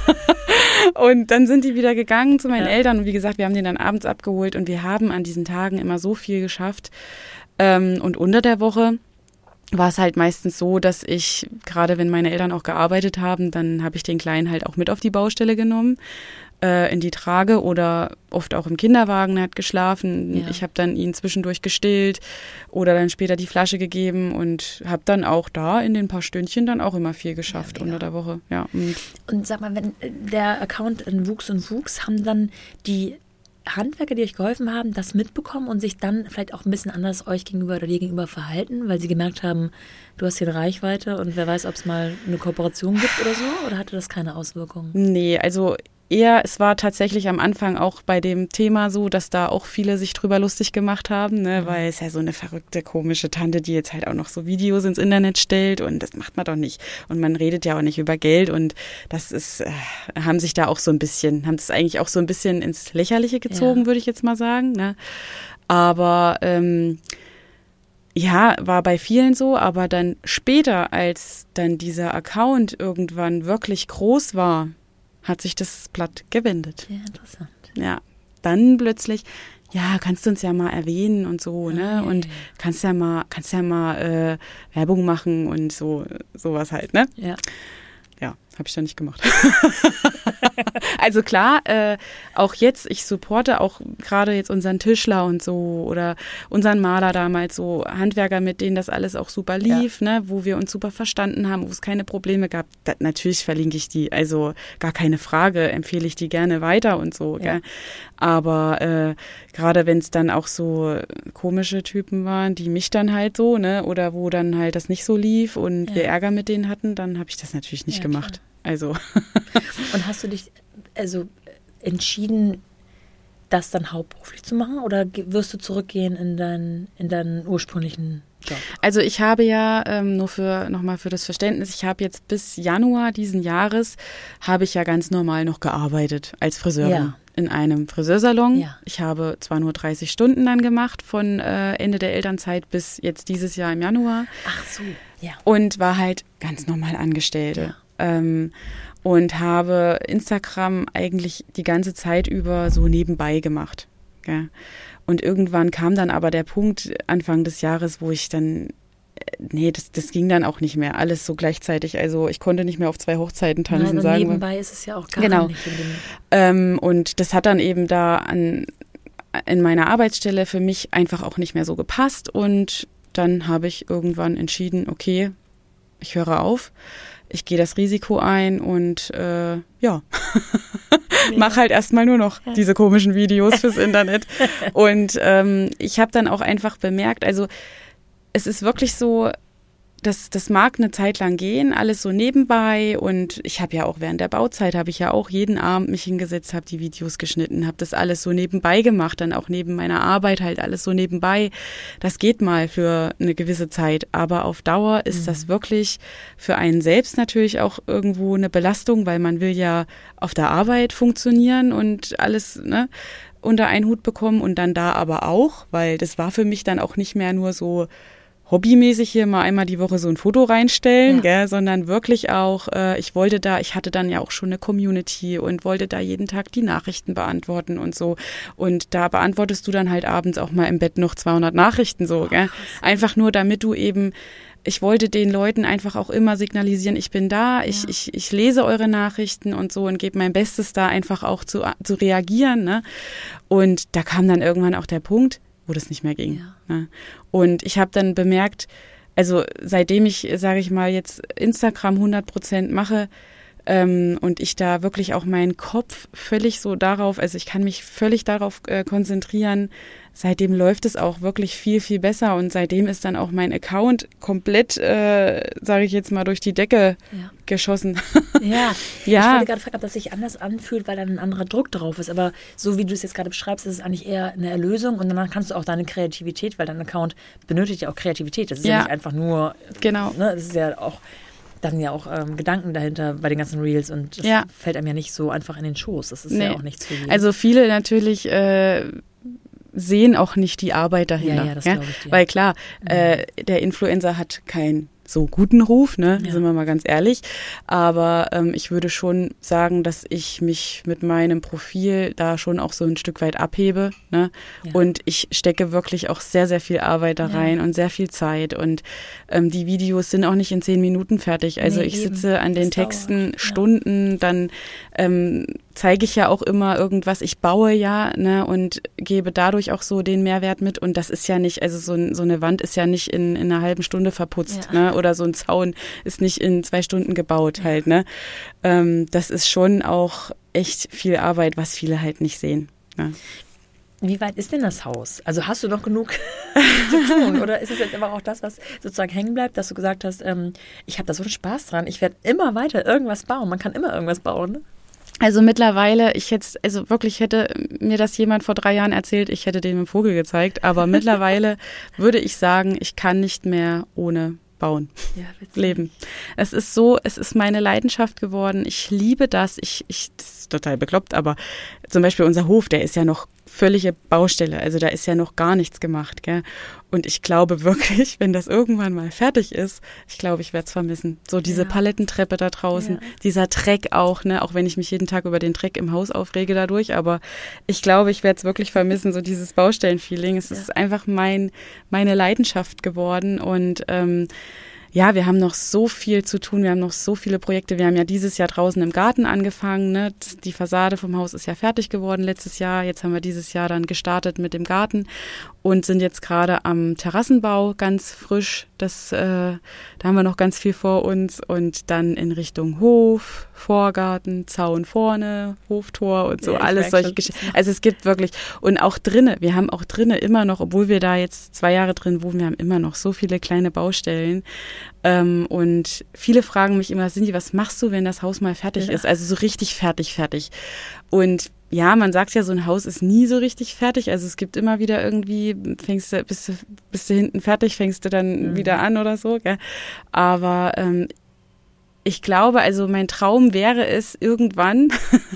Und dann sind die wieder gegangen zu meinen ja. Eltern. Und wie gesagt, wir haben den dann abends abgeholt und wir haben an diesen Tagen immer so viel geschafft. Ähm, und unter der Woche war es halt meistens so, dass ich, gerade wenn meine Eltern auch gearbeitet haben, dann habe ich den Kleinen halt auch mit auf die Baustelle genommen, äh, in die Trage oder oft auch im Kinderwagen, er hat geschlafen. Ja. Ich habe dann ihn zwischendurch gestillt oder dann später die Flasche gegeben und habe dann auch da in den paar Stündchen dann auch immer viel geschafft ja, unter der Woche. Ja. Und, und sag mal, wenn der Account wuchs und wuchs, haben dann die Handwerker, die euch geholfen haben, das mitbekommen und sich dann vielleicht auch ein bisschen anders euch gegenüber oder dir gegenüber verhalten, weil sie gemerkt haben, du hast hier eine Reichweite und wer weiß, ob es mal eine Kooperation gibt oder so? Oder hatte das keine Auswirkungen? Nee, also eher, es war tatsächlich am Anfang auch bei dem Thema so, dass da auch viele sich drüber lustig gemacht haben, ne, mhm. weil es ja so eine verrückte, komische Tante, die jetzt halt auch noch so Videos ins Internet stellt und das macht man doch nicht. Und man redet ja auch nicht über Geld und das ist, äh, haben sich da auch so ein bisschen, haben es eigentlich auch so ein bisschen ins Lächerliche gezogen, ja. würde ich jetzt mal sagen, ne. Aber, ähm, ja, war bei vielen so, aber dann später, als dann dieser Account irgendwann wirklich groß war, hat sich das Blatt gewendet. Ja, interessant. Ja, dann plötzlich, ja, kannst du uns ja mal erwähnen und so, ne? Okay. Und kannst ja mal, kannst ja mal äh, Werbung machen und so, sowas halt, ne? Ja. Ja, habe ich dann nicht gemacht. Also klar, äh, auch jetzt, ich supporte auch gerade jetzt unseren Tischler und so oder unseren Maler damals, so Handwerker, mit denen das alles auch super lief, ja. ne, wo wir uns super verstanden haben, wo es keine Probleme gab. Da, natürlich verlinke ich die, also gar keine Frage, empfehle ich die gerne weiter und so. Ja. Gell? Aber äh, gerade wenn es dann auch so komische Typen waren, die mich dann halt so, ne, oder wo dann halt das nicht so lief und ja. wir Ärger mit denen hatten, dann habe ich das natürlich nicht ja, gemacht. Klar. Also. Und hast du dich also entschieden, das dann hauptberuflich zu machen oder wirst du zurückgehen in deinen, in deinen ursprünglichen Job? Also ich habe ja, ähm, nur für nochmal für das Verständnis, ich habe jetzt bis Januar diesen Jahres, habe ich ja ganz normal noch gearbeitet als Friseurin. Ja. In einem Friseursalon. Ja. Ich habe zwar nur dreißig Stunden dann gemacht, von äh, Ende der Elternzeit bis jetzt dieses Jahr im Januar. Ach so, ja. Und war halt ganz normal Angestellte. Ja. Ähm, und habe Instagram eigentlich die ganze Zeit über so nebenbei gemacht. Ja. Und irgendwann kam dann aber der Punkt Anfang des Jahres, wo ich dann, nee, das, das ging dann auch nicht mehr, alles so gleichzeitig. Also ich konnte nicht mehr auf zwei Hochzeiten tanzen. Nein, sagen wir. Nebenbei ist es ja auch gar genau. nicht. In dem ähm, und das hat dann eben da an, in meiner Arbeitsstelle für mich einfach auch nicht mehr so gepasst. Und dann habe ich irgendwann entschieden, okay, ich höre auf. Ich gehe das Risiko ein und äh, ja, mach halt erstmal nur noch diese komischen Videos fürs Internet. Und ähm, ich habe dann auch einfach bemerkt, also es ist wirklich so, das, das mag eine Zeit lang gehen, alles so nebenbei und ich habe ja auch während der Bauzeit, habe ich ja auch jeden Abend mich hingesetzt, habe die Videos geschnitten, habe das alles so nebenbei gemacht, dann auch neben meiner Arbeit halt alles so nebenbei. Das geht mal für eine gewisse Zeit, aber auf Dauer ist mhm. das wirklich für einen selbst natürlich auch irgendwo eine Belastung, weil man will ja auf der Arbeit funktionieren und alles, ne, unter einen Hut bekommen und dann da aber auch, weil das war für mich dann auch nicht mehr nur so hobbymäßig hier mal einmal die Woche so ein Foto reinstellen, ja. gell, sondern wirklich auch, äh, ich wollte da, ich hatte dann ja auch schon eine Community und wollte da jeden Tag die Nachrichten beantworten und so. Und da beantwortest du dann halt abends auch mal im Bett noch zweihundert Nachrichten so, gell. Einfach nur, damit du eben, ich wollte den Leuten einfach auch immer signalisieren, ich bin da, ich, ja. ich, ich lese eure Nachrichten und so und gebe mein Bestes da einfach auch zu, zu reagieren, ne. Und da kam dann irgendwann auch der Punkt, wo das nicht mehr ging. Ja. Ne? Und ich habe dann bemerkt, also seitdem ich, sage ich mal, jetzt Instagram hundert Prozent mache ähm, und ich da wirklich auch meinen Kopf völlig so darauf, also ich kann mich völlig darauf äh, konzentrieren, seitdem läuft es auch wirklich viel, viel besser und seitdem ist dann auch mein Account komplett, äh, sage ich jetzt mal, durch die Decke ja. geschossen. Ja, ja. Ich wollte gerade fragen, ob das sich anders anfühlt, weil dann ein anderer Druck drauf ist, aber so wie du es jetzt gerade beschreibst, ist es eigentlich eher eine Erlösung und dann kannst du auch deine Kreativität, weil dein Account benötigt ja auch Kreativität, das ist ja, ja nicht einfach nur, genau. ne, das ist ja auch dann ja auch ähm, Gedanken dahinter bei den ganzen Reels und das ja. fällt einem ja nicht so einfach in den Schoß, das ist nee. ja auch nichts für jeden. Also viele natürlich äh, sehen auch nicht die Arbeit dahinter. Ja, ja, das ja? glaube ich dir. Weil klar, mhm. äh, der Influencer hat kein so guten Ruf, ne, ja. sind wir mal ganz ehrlich. Aber ähm, ich würde schon sagen, dass ich mich mit meinem Profil da schon auch so ein Stück weit abhebe. Ne? Ja. Und ich stecke wirklich auch sehr, sehr viel Arbeit da rein ja. und sehr viel Zeit. Und ähm, die Videos sind auch nicht in zehn Minuten fertig. Also nee, ich eben. sitze an den das Texten dauert. Stunden, ja. dann ähm, zeige ich ja auch immer irgendwas. Ich baue ja, ne, und gebe dadurch auch so den Mehrwert mit. Und das ist ja nicht, also so, so eine Wand ist ja nicht in, in einer halben Stunde verputzt, ja. ne? Oder so ein Zaun ist nicht in zwei Stunden gebaut halt, ne? Ähm, das ist schon auch echt viel Arbeit, was viele halt nicht sehen. Ne? Wie weit ist denn das Haus? Also hast du noch genug zu tun? Oder ist es jetzt einfach auch das, was sozusagen hängen bleibt, dass du gesagt hast, ähm, ich habe da so einen Spaß dran, ich werde immer weiter irgendwas bauen. Man kann immer irgendwas bauen, ne? Also mittlerweile, ich jetzt, also wirklich hätte mir das jemand vor drei Jahren erzählt, ich hätte dem einen Vogel gezeigt, aber mittlerweile würde ich sagen, ich kann nicht mehr ohne bauen, ja, leben. Es ist so, es ist meine Leidenschaft geworden. Ich liebe das. Ich, ich, das ist total bekloppt, aber zum Beispiel unser Hof, der ist ja noch völlige Baustelle. Also da ist ja noch gar nichts gemacht, gell? Und ich glaube wirklich, wenn das irgendwann mal fertig ist, ich glaube, ich werde es vermissen. So diese ja. Palettentreppe da draußen, ja. dieser Dreck auch, ne? Auch wenn ich mich jeden Tag über den Dreck im Haus aufrege dadurch, aber ich glaube, ich werde es wirklich vermissen, so dieses Baustellenfeeling. Es ja. ist einfach mein, meine Leidenschaft geworden und ähm, ja, wir haben noch so viel zu tun, wir haben noch so viele Projekte. Wir haben ja dieses Jahr draußen im Garten angefangen, ne? Die Fassade vom Haus ist ja fertig geworden letztes Jahr. Jetzt haben wir dieses Jahr dann gestartet mit dem Garten und sind jetzt gerade am Terrassenbau ganz frisch. Das, äh, da haben wir noch ganz viel vor uns und dann in Richtung Hof, Vorgarten, Zaun vorne, Hoftor und so, ja, alles solche Geschichten. Also es gibt wirklich, und auch drinnen, wir haben auch drinnen immer noch, obwohl wir da jetzt zwei Jahre drin wohnen, wir haben immer noch so viele kleine Baustellen. Ähm, und viele fragen mich immer, Cindy, was machst du, wenn das Haus mal fertig ja. ist? Also so richtig fertig, fertig. Und ja, man sagt ja, so ein Haus ist nie so richtig fertig. Also es gibt immer wieder irgendwie, fängst du, bist du, bist du hinten fertig, fängst du dann mhm. wieder an oder so. Gell? Aber ähm, ich glaube, also mein Traum wäre es, irgendwann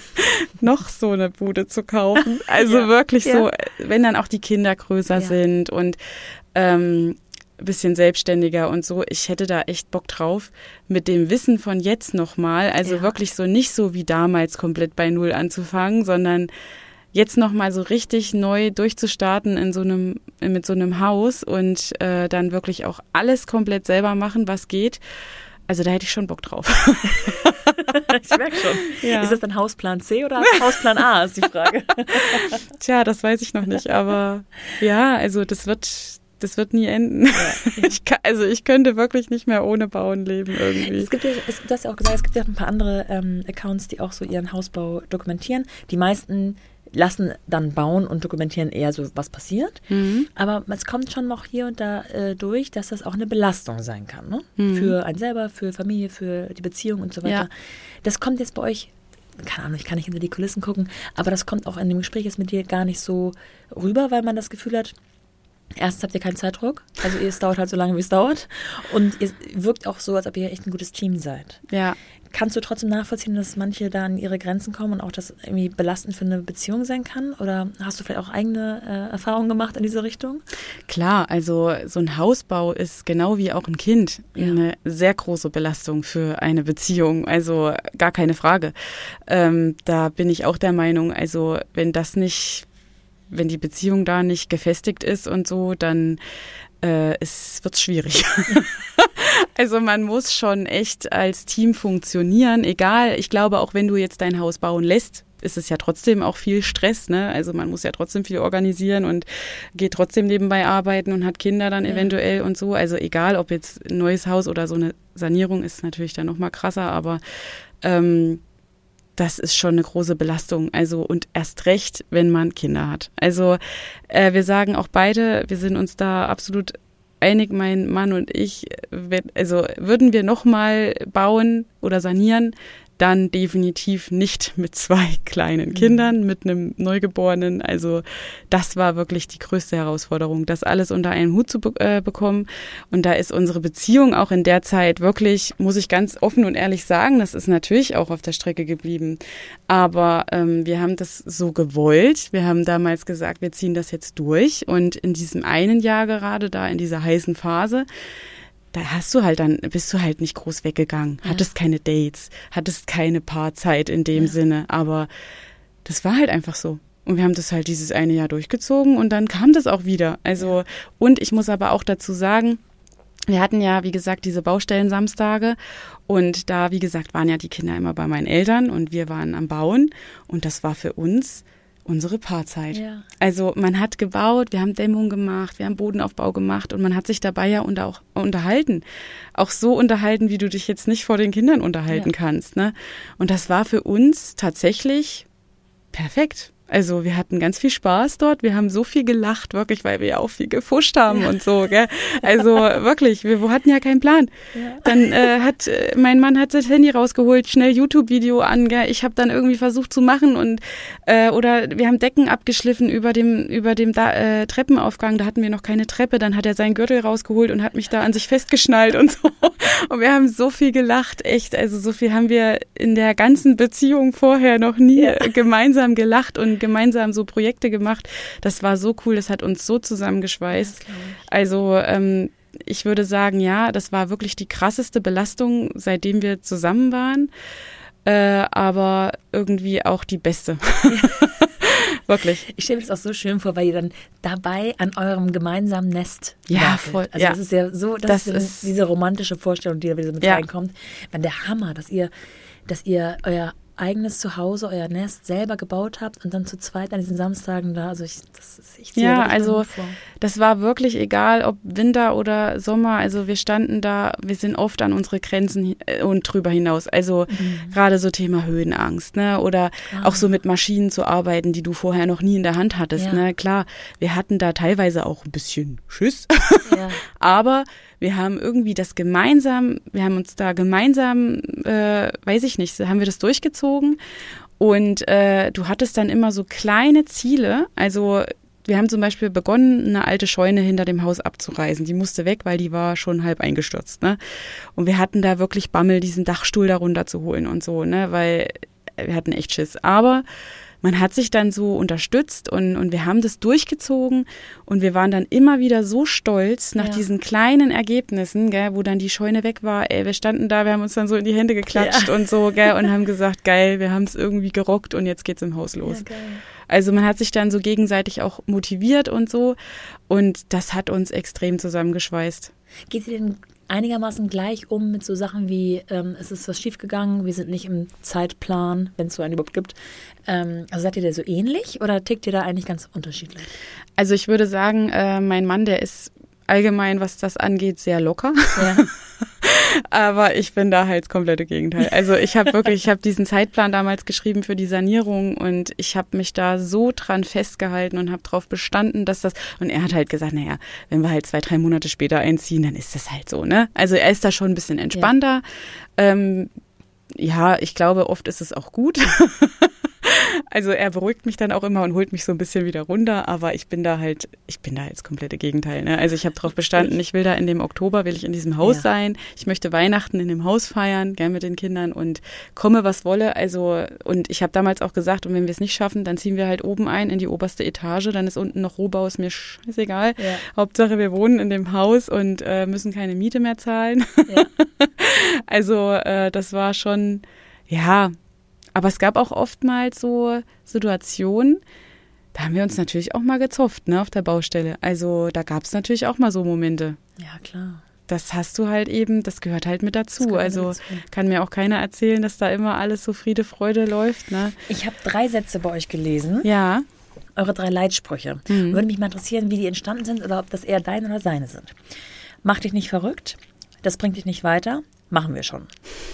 noch so eine Bude zu kaufen. Also ja, wirklich ja. so, wenn dann auch die Kinder größer ja. sind und ähm, ein bisschen selbstständiger und so. Ich hätte da echt Bock drauf, mit dem Wissen von jetzt nochmal, also ja. wirklich so nicht so wie damals komplett bei Null anzufangen, sondern jetzt nochmal so richtig neu durchzustarten in so einem, mit so einem Haus und äh, dann wirklich auch alles komplett selber machen, was geht. Also da hätte ich schon Bock drauf. Ich merke schon. Ja. Ist das dann Hausplan C oder Hausplan A, ist die Frage. Tja, das weiß ich noch nicht, aber ja, also das wird... Das wird nie enden. Ja. Ich kann, also ich könnte wirklich nicht mehr ohne Bauen leben irgendwie. Es gibt ja, es, du hast ja auch gesagt, es gibt ja ein paar andere ähm, Accounts, die auch so ihren Hausbau dokumentieren. Die meisten lassen dann bauen und dokumentieren eher so, was passiert. Mhm. Aber es kommt schon noch hier und da äh, durch, dass das auch eine Belastung sein kann. Ne? Mhm. Für einen selber, für Familie, für die Beziehung und so weiter. Ja. Das kommt jetzt bei euch, keine Ahnung, ich kann nicht hinter die Kulissen gucken, aber das kommt auch in dem Gespräch jetzt mit dir gar nicht so rüber, weil man das Gefühl hat, erstens habt ihr keinen Zeitdruck, also es dauert halt so lange, wie es dauert. Und ihr wirkt auch so, als ob ihr echt ein gutes Team seid. Ja. Kannst du trotzdem nachvollziehen, dass manche da an ihre Grenzen kommen und auch das irgendwie belastend für eine Beziehung sein kann? Oder hast du vielleicht auch eigene äh, Erfahrungen gemacht in diese Richtung? Klar, also so ein Hausbau ist genau wie auch ein Kind ja. eine sehr große Belastung für eine Beziehung. Also gar keine Frage. Ähm, da bin ich auch der Meinung, also wenn das nicht, wenn die Beziehung da nicht gefestigt ist und so, dann äh, es wird schwierig. Also man muss schon echt als Team funktionieren, egal, ich glaube auch wenn du jetzt dein Haus bauen lässt, ist es ja trotzdem auch viel Stress, ne? Also man muss ja trotzdem viel organisieren und geht trotzdem nebenbei arbeiten und hat Kinder dann ja. eventuell und so. Also egal, ob jetzt ein neues Haus oder so eine Sanierung ist natürlich dann nochmal krasser, aber ähm, das ist schon eine große Belastung. Also und erst recht, wenn man Kinder hat. Also äh, wir sagen auch beide, wir sind uns da absolut einig, mein Mann und ich, also würden wir nochmal bauen oder sanieren, dann definitiv nicht mit zwei kleinen Kindern, mit einem Neugeborenen. Also das war wirklich die größte Herausforderung, das alles unter einen Hut zu be- äh, bekommen. Und da ist unsere Beziehung auch in der Zeit wirklich, muss ich ganz offen und ehrlich sagen, das ist natürlich auch auf der Strecke geblieben. Aber ähm, wir haben das so gewollt. Wir haben damals gesagt, wir ziehen das jetzt durch. Und in diesem einen Jahr gerade da, in dieser heißen Phase, da hast du halt dann, bist du halt nicht groß weggegangen, ja. hattest keine Dates, hattest keine Paarzeit in dem ja. Sinne, aber das war halt einfach so. Und wir haben das halt dieses eine Jahr durchgezogen und dann kam das auch wieder. Also, ja. und ich muss aber auch dazu sagen, wir hatten ja, wie gesagt, diese Baustellen-Samstage und da, wie gesagt, waren ja die Kinder immer bei meinen Eltern und wir waren am Bauen und das war für uns unsere Paarzeit. Ja. Also man hat gebaut, wir haben Dämmung gemacht, wir haben Bodenaufbau gemacht und man hat sich dabei ja unter, auch unterhalten. Auch so unterhalten, wie du dich jetzt nicht vor den Kindern unterhalten ja. kannst. Ne? Und das war für uns tatsächlich perfekt. Also wir hatten ganz viel Spaß dort, wir haben so viel gelacht, wirklich, weil wir ja auch viel gefuscht haben ja. und so, gell? Also wirklich, wir, wir hatten ja keinen Plan. Ja. Dann äh, hat mein Mann hat das Handy rausgeholt, schnell YouTube-Video an, gell? Ich habe dann irgendwie versucht zu machen und äh, oder wir haben Decken abgeschliffen über dem über dem da, äh, Treppenaufgang, da hatten wir noch keine Treppe, dann hat er seinen Gürtel rausgeholt und hat mich da an sich festgeschnallt und so. Und wir haben so viel gelacht, echt, also so viel haben wir in der ganzen Beziehung vorher noch nie ja. gemeinsam gelacht und gemeinsam so Projekte gemacht. Das war so cool, das hat uns so zusammengeschweißt. Also ähm, ich würde sagen, ja, das war wirklich die krasseste Belastung, seitdem wir zusammen waren, äh, aber irgendwie auch die beste. Wirklich. Ich stelle mir das auch so schön vor, weil ihr dann dabei an eurem gemeinsamen Nest ja, werkelt. voll. Also ja. das ist ja so, das, das ist, ist diese romantische Vorstellung, die da wieder mit ja. reinkommt. Man, der Hammer, dass ihr, dass ihr euer eigenes Zuhause, euer Nest selber gebaut habt und dann zu zweit an diesen Samstagen da, also ich, das ist, ich ziehe ja, da also vor. Das war wirklich egal, ob Winter oder Sommer, also wir standen da, wir sind oft an unsere Grenzen und drüber hinaus, also mhm. gerade so Thema Höhenangst, ne, oder ah. auch so mit Maschinen zu arbeiten, die du vorher noch nie in der Hand hattest, ja. ne, klar, wir hatten da teilweise auch ein bisschen Schiss, ja. aber wir haben irgendwie das gemeinsam, wir haben uns da gemeinsam, äh, weiß ich nicht, haben wir das durchgezogen und äh, du hattest dann immer so kleine Ziele, also wir haben zum Beispiel begonnen, eine alte Scheune hinter dem Haus abzureißen, die musste weg, weil die war schon halb eingestürzt, ne, und wir hatten da wirklich Bammel, diesen Dachstuhl da runter zu holen und so, ne, weil wir hatten echt Schiss, aber man hat sich dann so unterstützt und, und wir haben das durchgezogen und wir waren dann immer wieder so stolz nach ja. diesen kleinen Ergebnissen, gell, wo dann die Scheune weg war. Ey, wir standen da, wir haben uns dann so in die Hände geklatscht ja. und so, gell, und haben gesagt, geil, wir haben es irgendwie gerockt und jetzt geht's im Haus los. Ja, geil. Also man hat sich dann so gegenseitig auch motiviert und so und das hat uns extrem zusammengeschweißt. Geht ihr denn einigermaßen gleich um mit so Sachen wie, ähm, es ist was schiefgegangen, wir sind nicht im Zeitplan, wenn es so einen überhaupt gibt. Ähm, also seid ihr da so ähnlich oder tickt ihr da eigentlich ganz unterschiedlich? Also ich würde sagen, äh, mein Mann, der ist allgemein, was das angeht, sehr locker. Ja. Aber ich bin da halt das komplette Gegenteil. Also ich habe wirklich, ich habe diesen Zeitplan damals geschrieben für die Sanierung und ich habe mich da so dran festgehalten und habe darauf bestanden, dass das, und er hat halt gesagt, naja, wenn wir halt zwei, drei Monate später einziehen, dann ist das halt so, ne? Also er ist da schon ein bisschen entspannter. Ja, ähm, ja ich glaube, oft ist es auch gut. Also er beruhigt mich dann auch immer und holt mich so ein bisschen wieder runter, aber ich bin da halt, ich bin da jetzt das komplette Gegenteil. Ne? Also ich habe darauf bestanden, ich will da in dem Oktober, will ich in diesem Haus ja. sein. Ich möchte Weihnachten in dem Haus feiern, gern mit den Kindern und komme, was wolle. Also und ich habe damals auch gesagt, und wenn wir es nicht schaffen, dann ziehen wir halt oben ein in die oberste Etage, dann ist unten noch Rohbau, ist mir scheißegal. Ja. Hauptsache wir wohnen in dem Haus und äh, müssen keine Miete mehr zahlen. Ja. Also äh, das war schon, ja. Aber es gab auch oftmals so Situationen, da haben wir uns natürlich auch mal gezofft, ne, auf der Baustelle. Also da gab es natürlich auch mal so Momente. Ja, klar. Das hast du halt eben, das gehört halt mit dazu. Also dazu. Kann mir auch keiner erzählen, dass da immer alles so Friede, Freude läuft. Ne? Ich habe drei Sätze bei euch gelesen. Ja. Eure drei Leitsprüche. Mhm. Würde mich mal interessieren, wie die entstanden sind oder ob das eher deine oder seine sind. Mach dich nicht verrückt, das bringt dich nicht weiter, machen wir schon.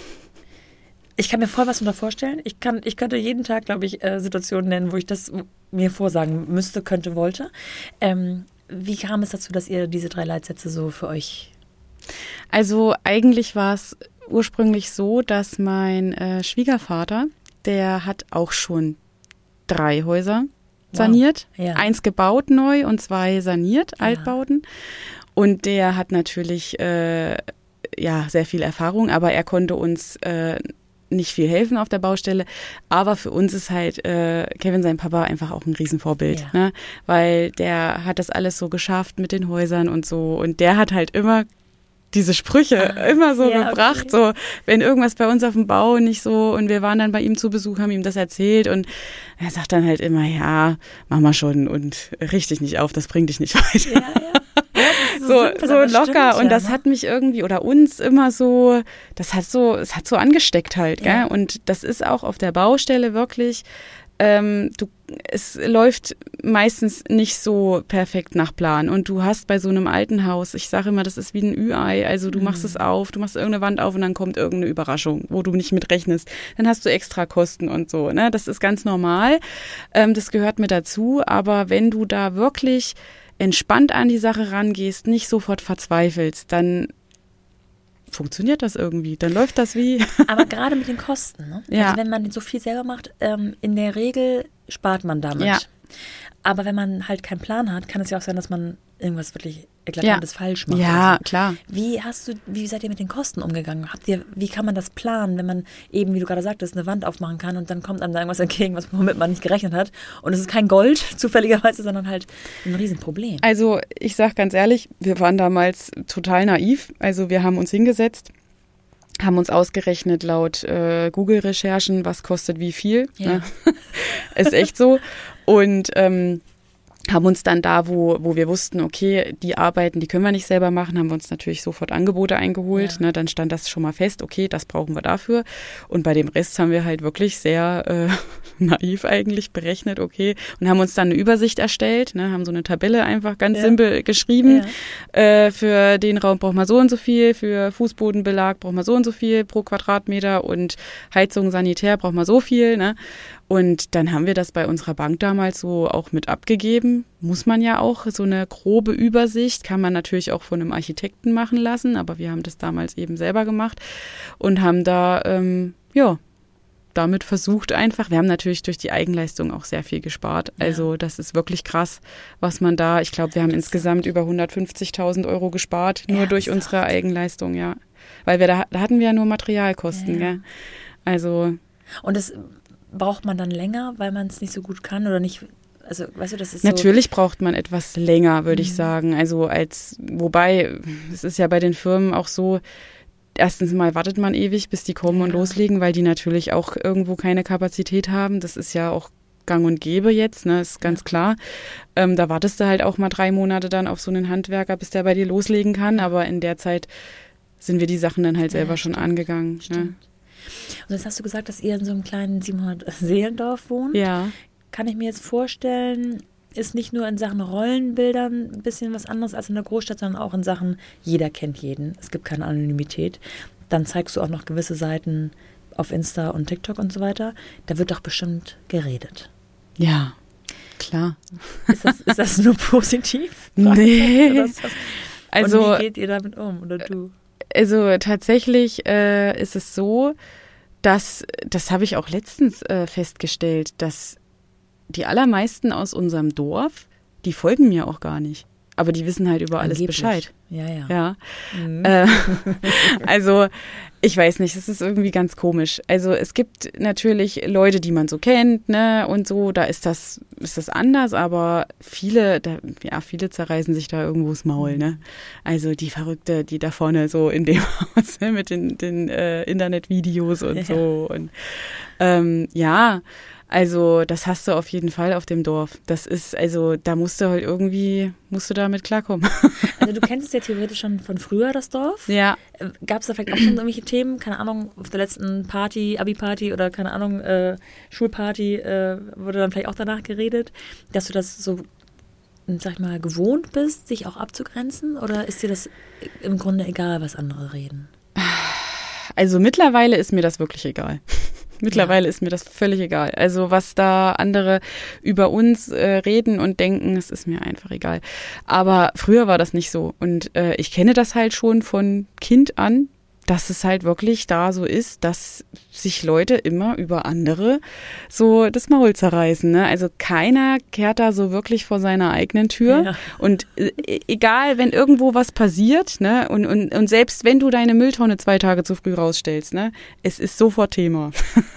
Ich kann mir voll was darunter vorstellen. Ich kann, ich könnte jeden Tag, glaube ich, äh, Situationen nennen, wo ich das mir vorsagen müsste, könnte, wollte. Ähm, wie kam es dazu, dass ihr diese drei Leitsätze so für euch? Also eigentlich war es ursprünglich so, dass mein äh, Schwiegervater, der hat auch schon drei Häuser saniert. Wow. Ja. Eins gebaut neu und zwei saniert, ja. Altbauten. Und der hat natürlich äh, ja sehr viel Erfahrung, aber er konnte uns äh, nicht viel helfen auf der Baustelle, aber für uns ist halt äh, Kevin, sein Papa, einfach auch ein Riesenvorbild, ja. ne? Weil der hat das alles so geschafft mit den Häusern und so und der hat halt immer diese Sprüche ah, immer so ja, gebracht, okay. so wenn irgendwas bei uns auf dem Bau nicht so und wir waren dann bei ihm zu Besuch, haben ihm das erzählt und er sagt dann halt immer, ja, mach mal schon und richte dich nicht auf, das bringt dich nicht weiter. Ja, ja. So, so, simpel, so locker stimmt, und das ja, ne? hat mich irgendwie oder uns immer so, das hat so, es hat so angesteckt halt, gell? Ja. Und das ist auch auf der Baustelle wirklich, ähm, du, es läuft meistens nicht so perfekt nach Plan und du hast bei so einem alten Haus, ich sage immer, das ist wie ein Ü-Ei, also du mhm. machst es auf, du machst irgendeine Wand auf und dann kommt irgendeine Überraschung, wo du nicht mit rechnest, dann hast du extra Kosten und so, ne? Das ist ganz normal, ähm, das gehört mit dazu, aber wenn du da wirklich entspannt an die Sache rangehst, nicht sofort verzweifelst, dann funktioniert das irgendwie, dann läuft das wie. Aber gerade mit den Kosten, ne? Ja. Also wenn man so viel selber macht, ähm, in der Regel spart man damit. Ja. Aber wenn man halt keinen Plan hat, kann es ja auch sein, dass man irgendwas wirklich Eklatantes ja. falsch macht. Ja, so. Klar. Wie hast du, wie seid ihr mit den Kosten umgegangen? Habt ihr, wie kann man das planen, wenn man eben, wie du gerade sagtest, eine Wand aufmachen kann und dann kommt einem da irgendwas entgegen, was womit man nicht gerechnet hat und es ist kein Gold zufälligerweise, sondern halt ein Riesenproblem. Also ich sag ganz ehrlich, wir waren damals total naiv. Also wir haben uns hingesetzt, haben uns ausgerechnet laut äh, Google-Recherchen, was kostet wie viel. Ja. Ne? Ist echt so. Und ähm, haben uns dann da, wo, wo wir wussten, okay, die Arbeiten, die können wir nicht selber machen, haben wir uns natürlich sofort Angebote eingeholt. Ja. Ne, dann stand das schon mal fest, okay, das brauchen wir dafür. Und bei dem Rest haben wir halt wirklich sehr äh, naiv eigentlich berechnet, okay, und haben uns dann eine Übersicht erstellt, ne, haben so eine Tabelle einfach ganz ja. simpel geschrieben. Ja. Äh, für den Raum braucht man so und so viel, für Fußbodenbelag braucht man so und so viel pro Quadratmeter und Heizung, Sanitär braucht man so viel, ne? Und dann haben wir das bei unserer Bank damals so auch mit abgegeben. Muss man ja auch, so eine grobe Übersicht kann man natürlich auch von einem Architekten machen lassen, aber wir haben das damals eben selber gemacht und haben da, ähm, ja, damit versucht einfach, wir haben natürlich durch die Eigenleistung auch sehr viel gespart. Ja. Also das ist wirklich krass, was man da, ich glaube, wir haben insgesamt über hundertfünfzigtausend Euro gespart, nur ja, durch unsere Eigenleistung, ja. Weil wir da, da hatten wir ja nur Materialkosten, ja. Gell? Also. Und das braucht man dann länger, weil man es nicht so gut kann oder nicht, also weißt du, das ist natürlich so braucht man etwas länger, würde mhm. ich sagen. Also als, wobei, es ist ja bei den Firmen auch so, erstens mal wartet man ewig, bis die kommen ja. und loslegen, weil die natürlich auch irgendwo keine Kapazität haben. Das ist ja auch gang und gäbe jetzt, ne, ist ganz ja. klar. Ähm, da wartest du halt auch mal drei Monate dann auf so einen Handwerker, bis der bei dir loslegen kann, aber in der Zeit sind wir die Sachen dann halt selber ja, schon angegangen. Ne? Und jetzt hast du gesagt, dass ihr in so einem kleinen siebenhundert Seelendorf wohnt. Ja. Kann ich mir jetzt vorstellen, ist nicht nur in Sachen Rollenbildern ein bisschen was anderes als in der Großstadt, sondern auch in Sachen, jeder kennt jeden. Es gibt keine Anonymität. Dann zeigst du auch noch gewisse Seiten auf Insta und TikTok und so weiter. Da wird doch bestimmt geredet. Ja, klar. Ist das, ist das nur positiv? Nee. Oder ist das, also, und wie geht ihr damit um? Oder du? Also tatsächlich äh, ist es so, dass, das habe ich auch letztens äh, festgestellt, dass die allermeisten aus unserem Dorf, die folgen mir auch gar nicht. Aber die wissen halt über alles Angeblich. Bescheid. Ja, ja. Ja. Mhm. Äh, also, ich weiß nicht, es ist irgendwie ganz komisch. Also, es gibt natürlich Leute, die man so kennt, ne, und so, da ist das, ist das anders, aber viele, da, ja, viele zerreißen sich da irgendwo das Maul, ne. Also, die Verrückte, die da vorne so in dem Haus, ne, mit den, den äh, Internetvideos und ja. so. Und ähm, ja, also das hast du auf jeden Fall auf dem Dorf. Das ist, also da musst du halt irgendwie, musst du damit klarkommen. Also du kennst es ja theoretisch schon von früher, das Dorf. Ja. Gab es da vielleicht auch schon irgendwelche Themen, keine Ahnung, auf der letzten Party, Abi-Party oder keine Ahnung, äh, Schulparty, äh, wurde dann vielleicht auch danach geredet, dass du das so, sag ich mal, gewohnt bist, sich auch abzugrenzen? Oder ist dir das im Grunde egal, was andere reden? Also mittlerweile ist mir das wirklich egal. Mittlerweile ja. ist mir das völlig egal. Also was da andere über uns äh, reden und denken, es ist mir einfach egal. Aber früher war das nicht so. Und äh, ich kenne das halt schon von Kind an, dass es halt wirklich da so ist, dass sich Leute immer über andere so das Maul zerreißen. Ne? Also keiner kehrt da so wirklich vor seiner eigenen Tür. Ja. Und äh, egal, wenn irgendwo was passiert, ne, und, und, und selbst wenn du deine Mülltonne zwei Tage zu früh rausstellst, ne, es ist sofort Thema.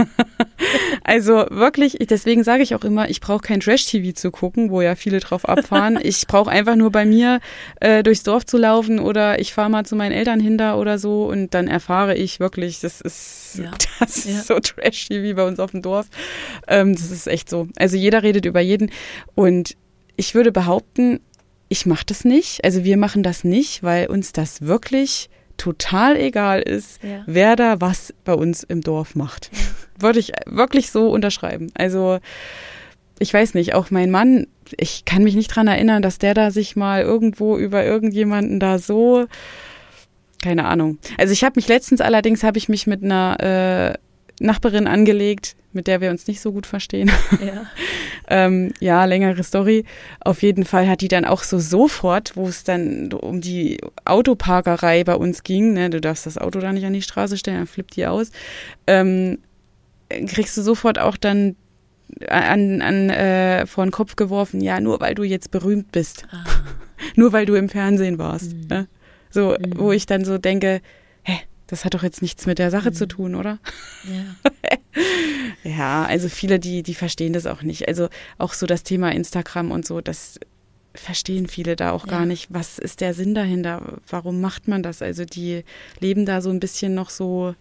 Also wirklich, deswegen sage ich auch immer, ich brauche kein Trash-T V zu gucken, wo ja viele drauf abfahren. Ich brauche einfach nur bei mir äh, durchs Dorf zu laufen oder ich fahre mal zu meinen Eltern hinter oder so und dann erfahre ich wirklich, das ist, ja. das ist ja. so Trash-T V bei uns auf dem Dorf. Ähm, das ist echt so. Also jeder redet über jeden und ich würde behaupten, ich mache das nicht. Also wir machen das nicht, weil uns das wirklich total egal ist, ja. wer da was bei uns im Dorf macht. Ja. Würde ich wirklich so unterschreiben. Also ich weiß nicht, auch mein Mann, ich kann mich nicht dran erinnern, dass der da sich mal irgendwo über irgendjemanden da so, keine Ahnung. Also ich habe mich letztens allerdings, habe ich mich mit einer äh, Nachbarin angelegt, mit der wir uns nicht so gut verstehen. Ja. ähm, ja, längere Story. Auf jeden Fall hat die dann auch so sofort, wo es dann um die Autoparkerei bei uns ging, ne, du darfst das Auto da nicht an die Straße stellen, dann flippt die aus, ähm, kriegst du sofort auch dann an, an äh, vor den Kopf geworfen, ja, nur weil du jetzt berühmt bist. Ah. Nur weil du im Fernsehen warst. Mhm. Ne? So, mhm. wo ich dann so denke, hä, das hat doch jetzt nichts mit der Sache mhm. zu tun, oder? Ja. Ja, also viele, die, die verstehen das auch nicht. Also auch so das Thema Instagram und so, das verstehen viele da auch ja. gar nicht. Was ist der Sinn dahinter? Warum macht man das? Also die leben da so ein bisschen noch so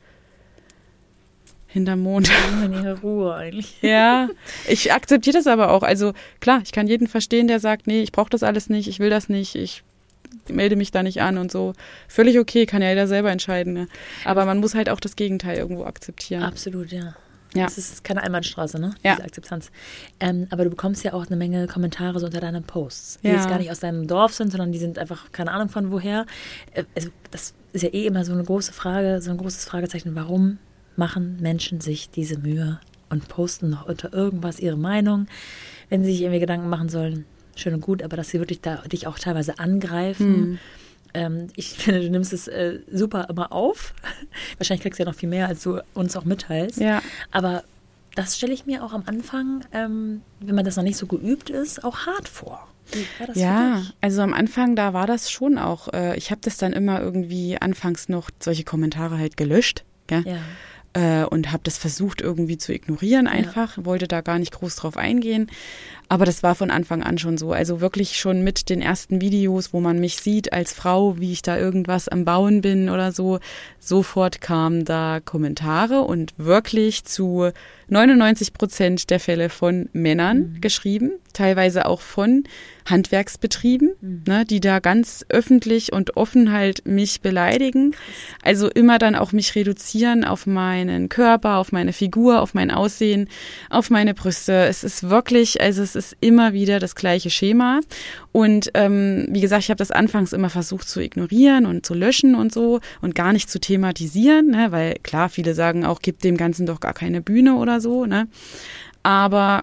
hinterm Mond. In ihrer Ruhe eigentlich. Ja, ich akzeptiere das aber auch. Also klar, ich kann jeden verstehen, der sagt, nee, ich brauche das alles nicht, ich will das nicht, ich melde mich da nicht an und so. Völlig okay, kann ja jeder selber entscheiden. Ne? Aber man muss halt auch das Gegenteil irgendwo akzeptieren. Absolut, ja. Ja. Das ist keine Einbahnstraße, ne? Ja. Diese Akzeptanz. Ähm, aber du bekommst ja auch eine Menge Kommentare so unter deinen Posts, die ja. jetzt gar nicht aus deinem Dorf sind, sondern die sind einfach keine Ahnung von woher. Äh, also das ist ja eh immer so eine große Frage, so ein großes Fragezeichen. Warum machen Menschen sich diese Mühe und posten noch unter irgendwas ihre Meinung, wenn sie sich irgendwie Gedanken machen sollen? Schön und gut, aber dass sie wirklich da dich auch teilweise angreifen. Mhm. Ähm, ich finde, du nimmst es äh, super immer auf. Wahrscheinlich kriegst du ja noch viel mehr, als du uns auch mitteilst. Ja. Aber das stelle ich mir auch am Anfang, ähm, wenn man das noch nicht so geübt ist, auch hart vor. Wie war das ja, für dich? Also am Anfang, da war das schon auch. Äh, ich habe das dann immer irgendwie anfangs noch solche Kommentare halt gelöscht. Gell? Ja. Und habe das versucht irgendwie zu ignorieren einfach, ja. wollte da gar nicht groß drauf eingehen. Aber das war von Anfang an schon so. Also wirklich schon mit den ersten Videos, wo man mich sieht als Frau, wie ich da irgendwas am Bauen bin oder so, sofort kamen da Kommentare und wirklich zu neunundneunzig Prozent der Fälle von Männern mhm. geschrieben, teilweise auch von Handwerksbetrieben, mhm. ne, die da ganz öffentlich und offen halt mich beleidigen. Also immer dann auch mich reduzieren auf meinen Körper, auf meine Figur, auf mein Aussehen, auf meine Brüste. Es ist wirklich, also es ist immer wieder das gleiche Schema. Und ähm, wie gesagt, ich habe das anfangs immer versucht zu ignorieren und zu löschen und so und gar nicht zu thematisieren, ne? Weil klar, viele sagen auch, gib dem Ganzen doch gar keine Bühne oder so. Ne? Aber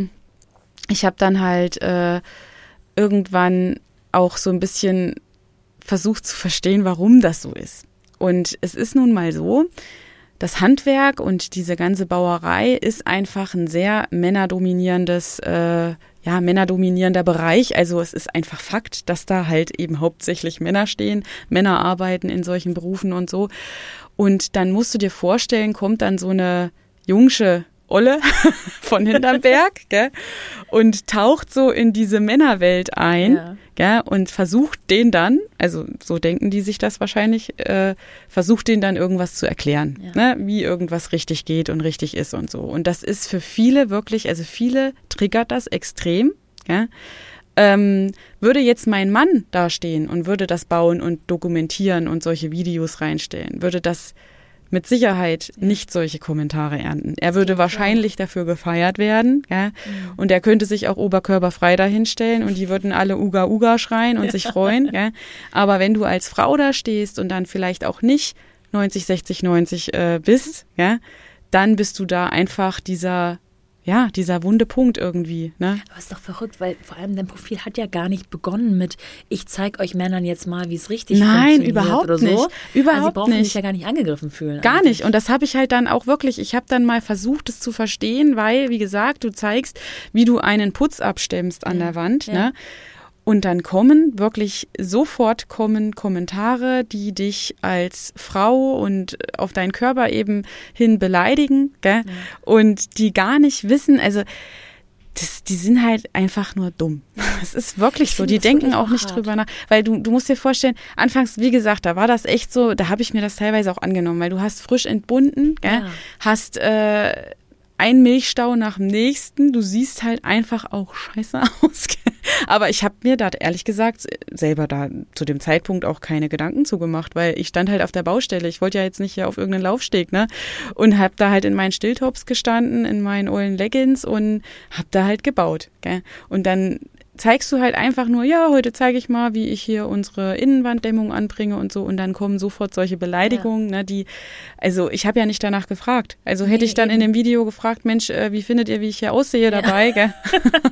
ich habe dann halt äh, irgendwann auch so ein bisschen versucht zu verstehen, warum das so ist. Und es ist nun mal so, das Handwerk und diese ganze Bauerei ist einfach ein sehr männerdominierendes, äh, ja, männerdominierender Bereich. Also es ist einfach Fakt, dass da halt eben hauptsächlich Männer stehen. Männer arbeiten in solchen Berufen und so. Und dann musst du dir vorstellen, kommt dann so eine jungsche Olle von hinterm Berg, gell, und taucht so in diese Männerwelt ein, ja. Gell, und versucht den dann, also so denken die sich das wahrscheinlich, äh, versucht den dann irgendwas zu erklären, ja. Ne, wie irgendwas richtig geht und richtig ist und so. Und das ist für viele wirklich, also viele triggert das extrem, gell. Ähm, würde jetzt mein Mann dastehen und würde das bauen und dokumentieren und solche Videos reinstellen, würde das mit Sicherheit nicht solche Kommentare ernten. Er würde wahrscheinlich dafür gefeiert werden, ja? Mhm. Und er könnte sich auch oberkörperfrei dahinstellen und die würden alle Uga Uga schreien und ja. sich freuen. Ja? Aber wenn du als Frau da stehst und dann vielleicht auch nicht neunzig, sechzig, neunzig äh, bist, ja, dann bist du da einfach dieser Ja, dieser wunde Punkt irgendwie. Ne? Aber ist doch verrückt, weil vor allem dein Profil hat ja gar nicht begonnen mit, ich zeige euch Männern jetzt mal, wie es richtig Nein, funktioniert überhaupt oder so. Nicht. Überhaupt also sie brauchen nicht. sich ja gar nicht angegriffen fühlen. Gar eigentlich. nicht. Und das habe ich halt dann auch wirklich, ich habe dann mal versucht, es zu verstehen, weil, wie gesagt, du zeigst, wie du einen Putz abstemmst an ja. der Wand. Ja. Ne? Und dann kommen wirklich sofort kommen Kommentare, die dich als Frau und auf deinen Körper eben hin beleidigen, gell? Ja. Und die gar nicht wissen, also das, die sind halt einfach nur dumm. Es ist wirklich so, die denken auch nicht drüber nach, weil du, du musst dir vorstellen, anfangs, wie gesagt, da war das echt so, da habe ich mir das teilweise auch angenommen, weil du hast frisch entbunden, gell? Ja. Hast äh, ein Milchstau nach dem nächsten, du siehst halt einfach auch scheiße aus. Aber ich habe mir da ehrlich gesagt selber da zu dem Zeitpunkt auch keine Gedanken zugemacht, weil ich stand halt auf der Baustelle. Ich wollte ja jetzt nicht hier auf irgendeinen Laufsteg, ne? Und habe da halt in meinen Stilltops gestanden, in meinen ollen Leggings und habe da halt gebaut, gell? Und dann zeigst du halt einfach nur, ja, heute zeige ich mal, wie ich hier unsere Innenwanddämmung anbringe und so und dann kommen sofort solche Beleidigungen, ja. ne, die, also ich habe ja nicht danach gefragt. Also hätte nee, ich dann eben. in dem Video gefragt, Mensch, äh, wie findet ihr, wie ich hier aussehe dabei, ja. gell?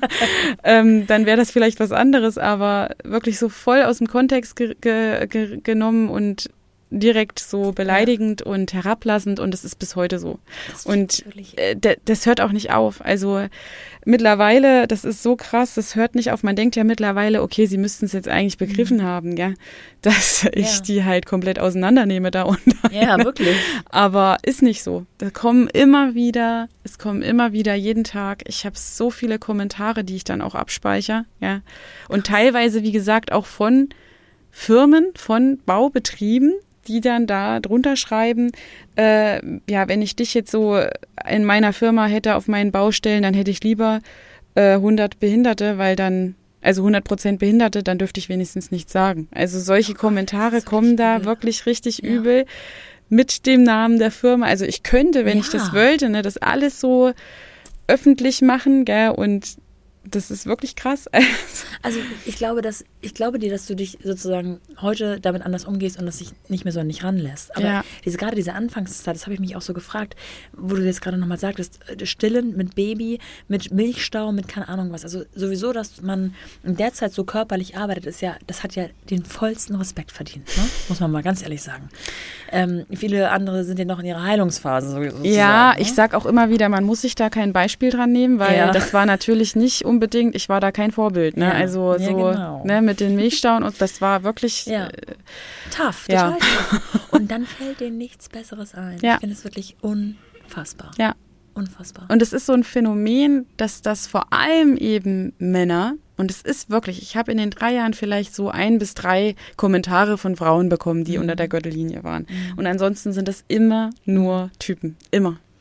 ähm, dann wäre das vielleicht was anderes, aber wirklich so voll aus dem Kontext ge- ge- ge- genommen und direkt so beleidigend ja. und herablassend und das ist bis heute so. Und äh, d- das hört auch nicht auf. Also mittlerweile, das ist so krass, das hört nicht auf. Man denkt ja mittlerweile, okay, sie müssten es jetzt eigentlich begriffen mhm. haben, gell? Dass ja. ich die halt komplett auseinandernehme da unten. Ja, wirklich. Aber ist nicht so. Da kommen immer wieder, es kommen immer wieder jeden Tag. Ich habe so viele Kommentare, die ich dann auch abspeichere, ja. Und krass. Teilweise, wie gesagt, auch von Firmen, von Baubetrieben, die dann da drunter schreiben, äh, ja, wenn ich dich jetzt so in meiner Firma hätte auf meinen Baustellen, dann hätte ich lieber äh, hundert Behinderte, weil dann, also hundert Prozent Behinderte, dann dürfte ich wenigstens nichts sagen. Also solche oh, Kommentare kommen da übel. wirklich richtig ja. übel mit dem Namen der Firma. Also ich könnte, wenn ja. ich das wollte, ne, das alles so öffentlich machen, gell, und das ist wirklich krass. Also ich glaube, dass ich glaube dir, dass du dich sozusagen heute damit anders umgehst und dass dich nicht mehr so an dich ranlässt. Aber ja. diese, gerade diese Anfangszeit, das habe ich mich auch so gefragt, wo du jetzt gerade nochmal sagtest, Stillen mit Baby, mit Milchstau, mit keine Ahnung was. Also sowieso, dass man in der Zeit so körperlich arbeitet, ist ja, das hat ja den vollsten Respekt verdient, ne? Muss man mal ganz ehrlich sagen. Ähm, viele andere sind ja noch in ihrer Heilungsphase sozusagen. Ja, ne? Ich sag auch immer wieder, man muss sich da kein Beispiel dran nehmen, weil ja. das war natürlich nicht unbedingt, ich war da kein Vorbild, ne? Ja. Also so, ja, genau. ne, mit den Milchstauen und das war wirklich ja. äh, tough, total ja. tough. Und dann fällt denen nichts Besseres ein. Ja. Ich finde es wirklich unfassbar. Ja. Unfassbar. Und es ist so ein Phänomen, dass das vor allem eben Männer, und es ist wirklich, ich habe in den drei Jahren vielleicht so ein bis drei Kommentare von Frauen bekommen, die mhm. unter der Gürtellinie waren. Mhm. Und ansonsten sind das immer nur Typen. Immer.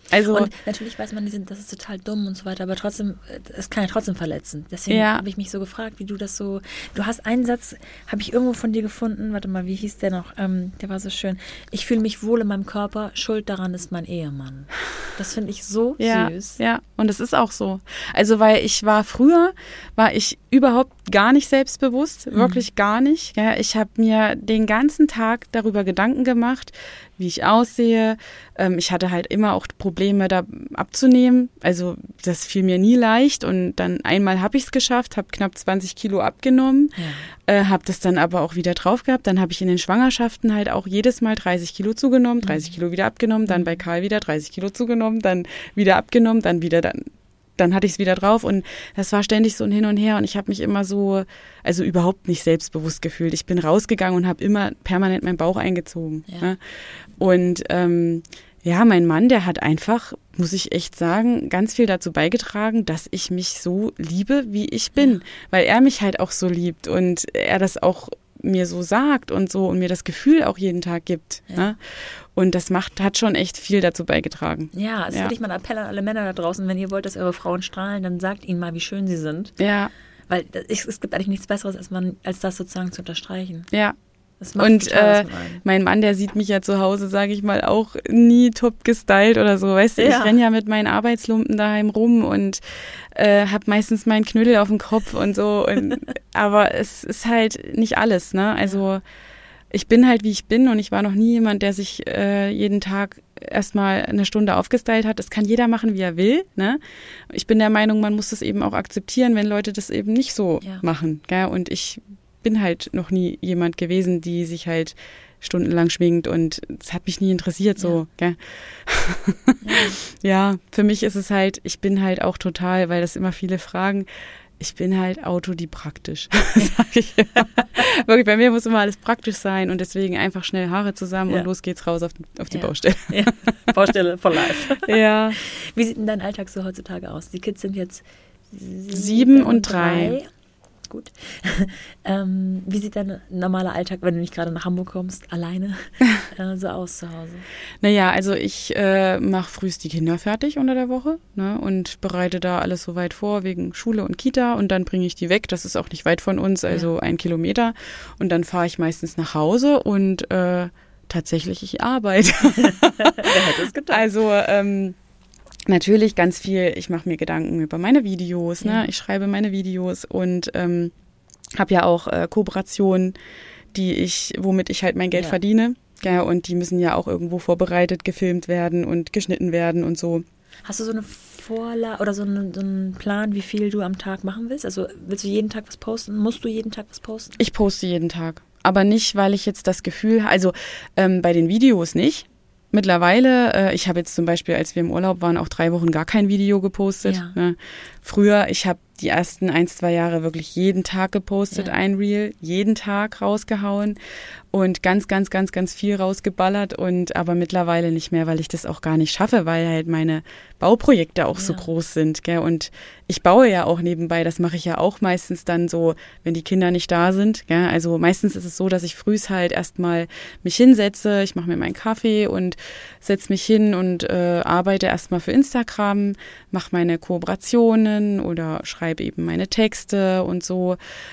Also und natürlich weiß man, die sind, das ist total dumm und so weiter, aber trotzdem, es kann ja trotzdem verletzen. Deswegen ja. habe ich mich so gefragt, wie du das so, du hast einen Satz, habe ich irgendwo von dir gefunden, warte mal, wie hieß der noch? Ähm, der war so schön. Ich fühle mich wohl in meinem Körper, schuld daran ist mein Ehemann. Das finde ich so ja, süß. Ja, und es ist auch so. Also, weil ich war früher, war ich überhaupt gar nicht selbstbewusst, mhm. wirklich gar nicht. Ja, ich habe mir den ganzen Tag darüber Gedanken gemacht, wie ich aussehe. Ähm, ich hatte halt immer auch Probleme, da abzunehmen. Also das fiel mir nie leicht. Und dann einmal habe ich es geschafft, habe knapp zwanzig Kilo abgenommen, ja. äh, habe das dann aber auch wieder drauf gehabt. Dann habe ich in den Schwangerschaften halt auch jedes Mal dreißig Kilo zugenommen, dreißig Kilo wieder abgenommen, dann bei Karl wieder dreißig Kilo zugenommen, dann wieder abgenommen, dann wieder dann. Dann hatte ich es wieder drauf und das war ständig so ein Hin und Her und ich habe mich immer so, also überhaupt nicht selbstbewusst gefühlt. Ich bin rausgegangen und habe immer permanent meinen Bauch eingezogen. Ja. Ne? Und ähm, ja, mein Mann, der hat einfach, muss ich echt sagen, ganz viel dazu beigetragen, dass ich mich so liebe, wie ich bin, ja. weil er mich halt auch so liebt und er das auch mir so sagt und so und mir das Gefühl auch jeden Tag gibt. Ja. Ne? Und das macht, hat schon echt viel dazu beigetragen. Ja, es ist ja. wirklich mal ein Appell an alle Männer da draußen, wenn ihr wollt, dass eure Frauen strahlen, dann sagt ihnen mal, wie schön sie sind. Ja. Weil es, es gibt eigentlich nichts Besseres, als, man, als das sozusagen zu unterstreichen. Ja. Und äh, mein Mann, der sieht mich ja zu Hause, sage ich mal, auch nie top gestylt oder so. Weißt du, ja. ich renne ja mit meinen Arbeitslumpen daheim rum und äh, habe meistens meinen Knödel auf dem Kopf und so. Und, aber es ist halt nicht alles, ne? Also ich bin halt, wie ich bin und ich war noch nie jemand, der sich äh, jeden Tag erstmal eine Stunde aufgestylt hat. Das kann jeder machen, wie er will, ne? Ich bin der Meinung, man muss das eben auch akzeptieren, wenn Leute das eben nicht so ja. machen, gell? Und ich bin halt noch nie jemand gewesen, die sich halt stundenlang schminkt und es hat mich nie interessiert so, ja. Gell? Ja. Ja, für mich ist es halt, ich bin halt auch total, weil das immer viele fragen, ich bin halt autodidaktisch, sag ich immer. Wirklich, bei mir muss immer alles praktisch sein und deswegen einfach schnell Haare zusammen ja. und los geht's raus auf, auf die ja. Baustelle. Ja. Baustelle for life. Ja. Wie sieht denn dein Alltag so heutzutage aus? Die Kids sind jetzt sieben, sieben und drei. drei. Gut. ähm, wie sieht dein normaler Alltag, wenn du nicht gerade nach Hamburg kommst, alleine, äh, so aus zu Hause? Naja, also ich äh, mache frühst die Kinder fertig unter der Woche, ne, und bereite da alles so weit vor wegen Schule und Kita und dann bringe ich die weg. Das ist auch nicht weit von uns, also ja. ein Kilometer. Und dann fahre ich meistens nach Hause und äh, tatsächlich ich arbeite. Wer hätte es gedacht? Also ähm, natürlich ganz viel, ich mache mir Gedanken über meine Videos, ne? Ja. Ich schreibe meine Videos und ähm, habe ja auch äh, Kooperationen, die ich, womit ich halt mein Geld ja. verdiene. Ja, und die müssen ja auch irgendwo vorbereitet, gefilmt werden und geschnitten werden und so. Hast du so eine Vorlage oder so, eine, so einen Plan, wie viel du am Tag machen willst? Also willst du jeden Tag was posten? Musst du jeden Tag was posten? Ich poste jeden Tag. Aber nicht, weil ich jetzt das Gefühl, also ähm, bei den Videos nicht. Mittlerweile, äh, ich habe jetzt zum Beispiel, als wir im Urlaub waren, auch drei Wochen gar kein Video gepostet. Ja. Ne? Früher, ich habe die ersten ein, zwei Jahre wirklich jeden Tag gepostet, ja. ein Reel, jeden Tag rausgehauen und ganz, ganz, ganz, ganz viel rausgeballert und aber mittlerweile nicht mehr, weil ich das auch gar nicht schaffe, weil halt meine Bauprojekte auch ja. so groß sind, gell? Und ich baue ja auch nebenbei, das mache ich ja auch meistens dann so, wenn die Kinder nicht da sind, gell? Also meistens ist es so, dass ich frühs halt erstmal mich hinsetze, ich mache mir meinen Kaffee und setze mich hin und äh, arbeite erstmal für Instagram, mache meine Kooperationen oder schreibe eben meine Texte und so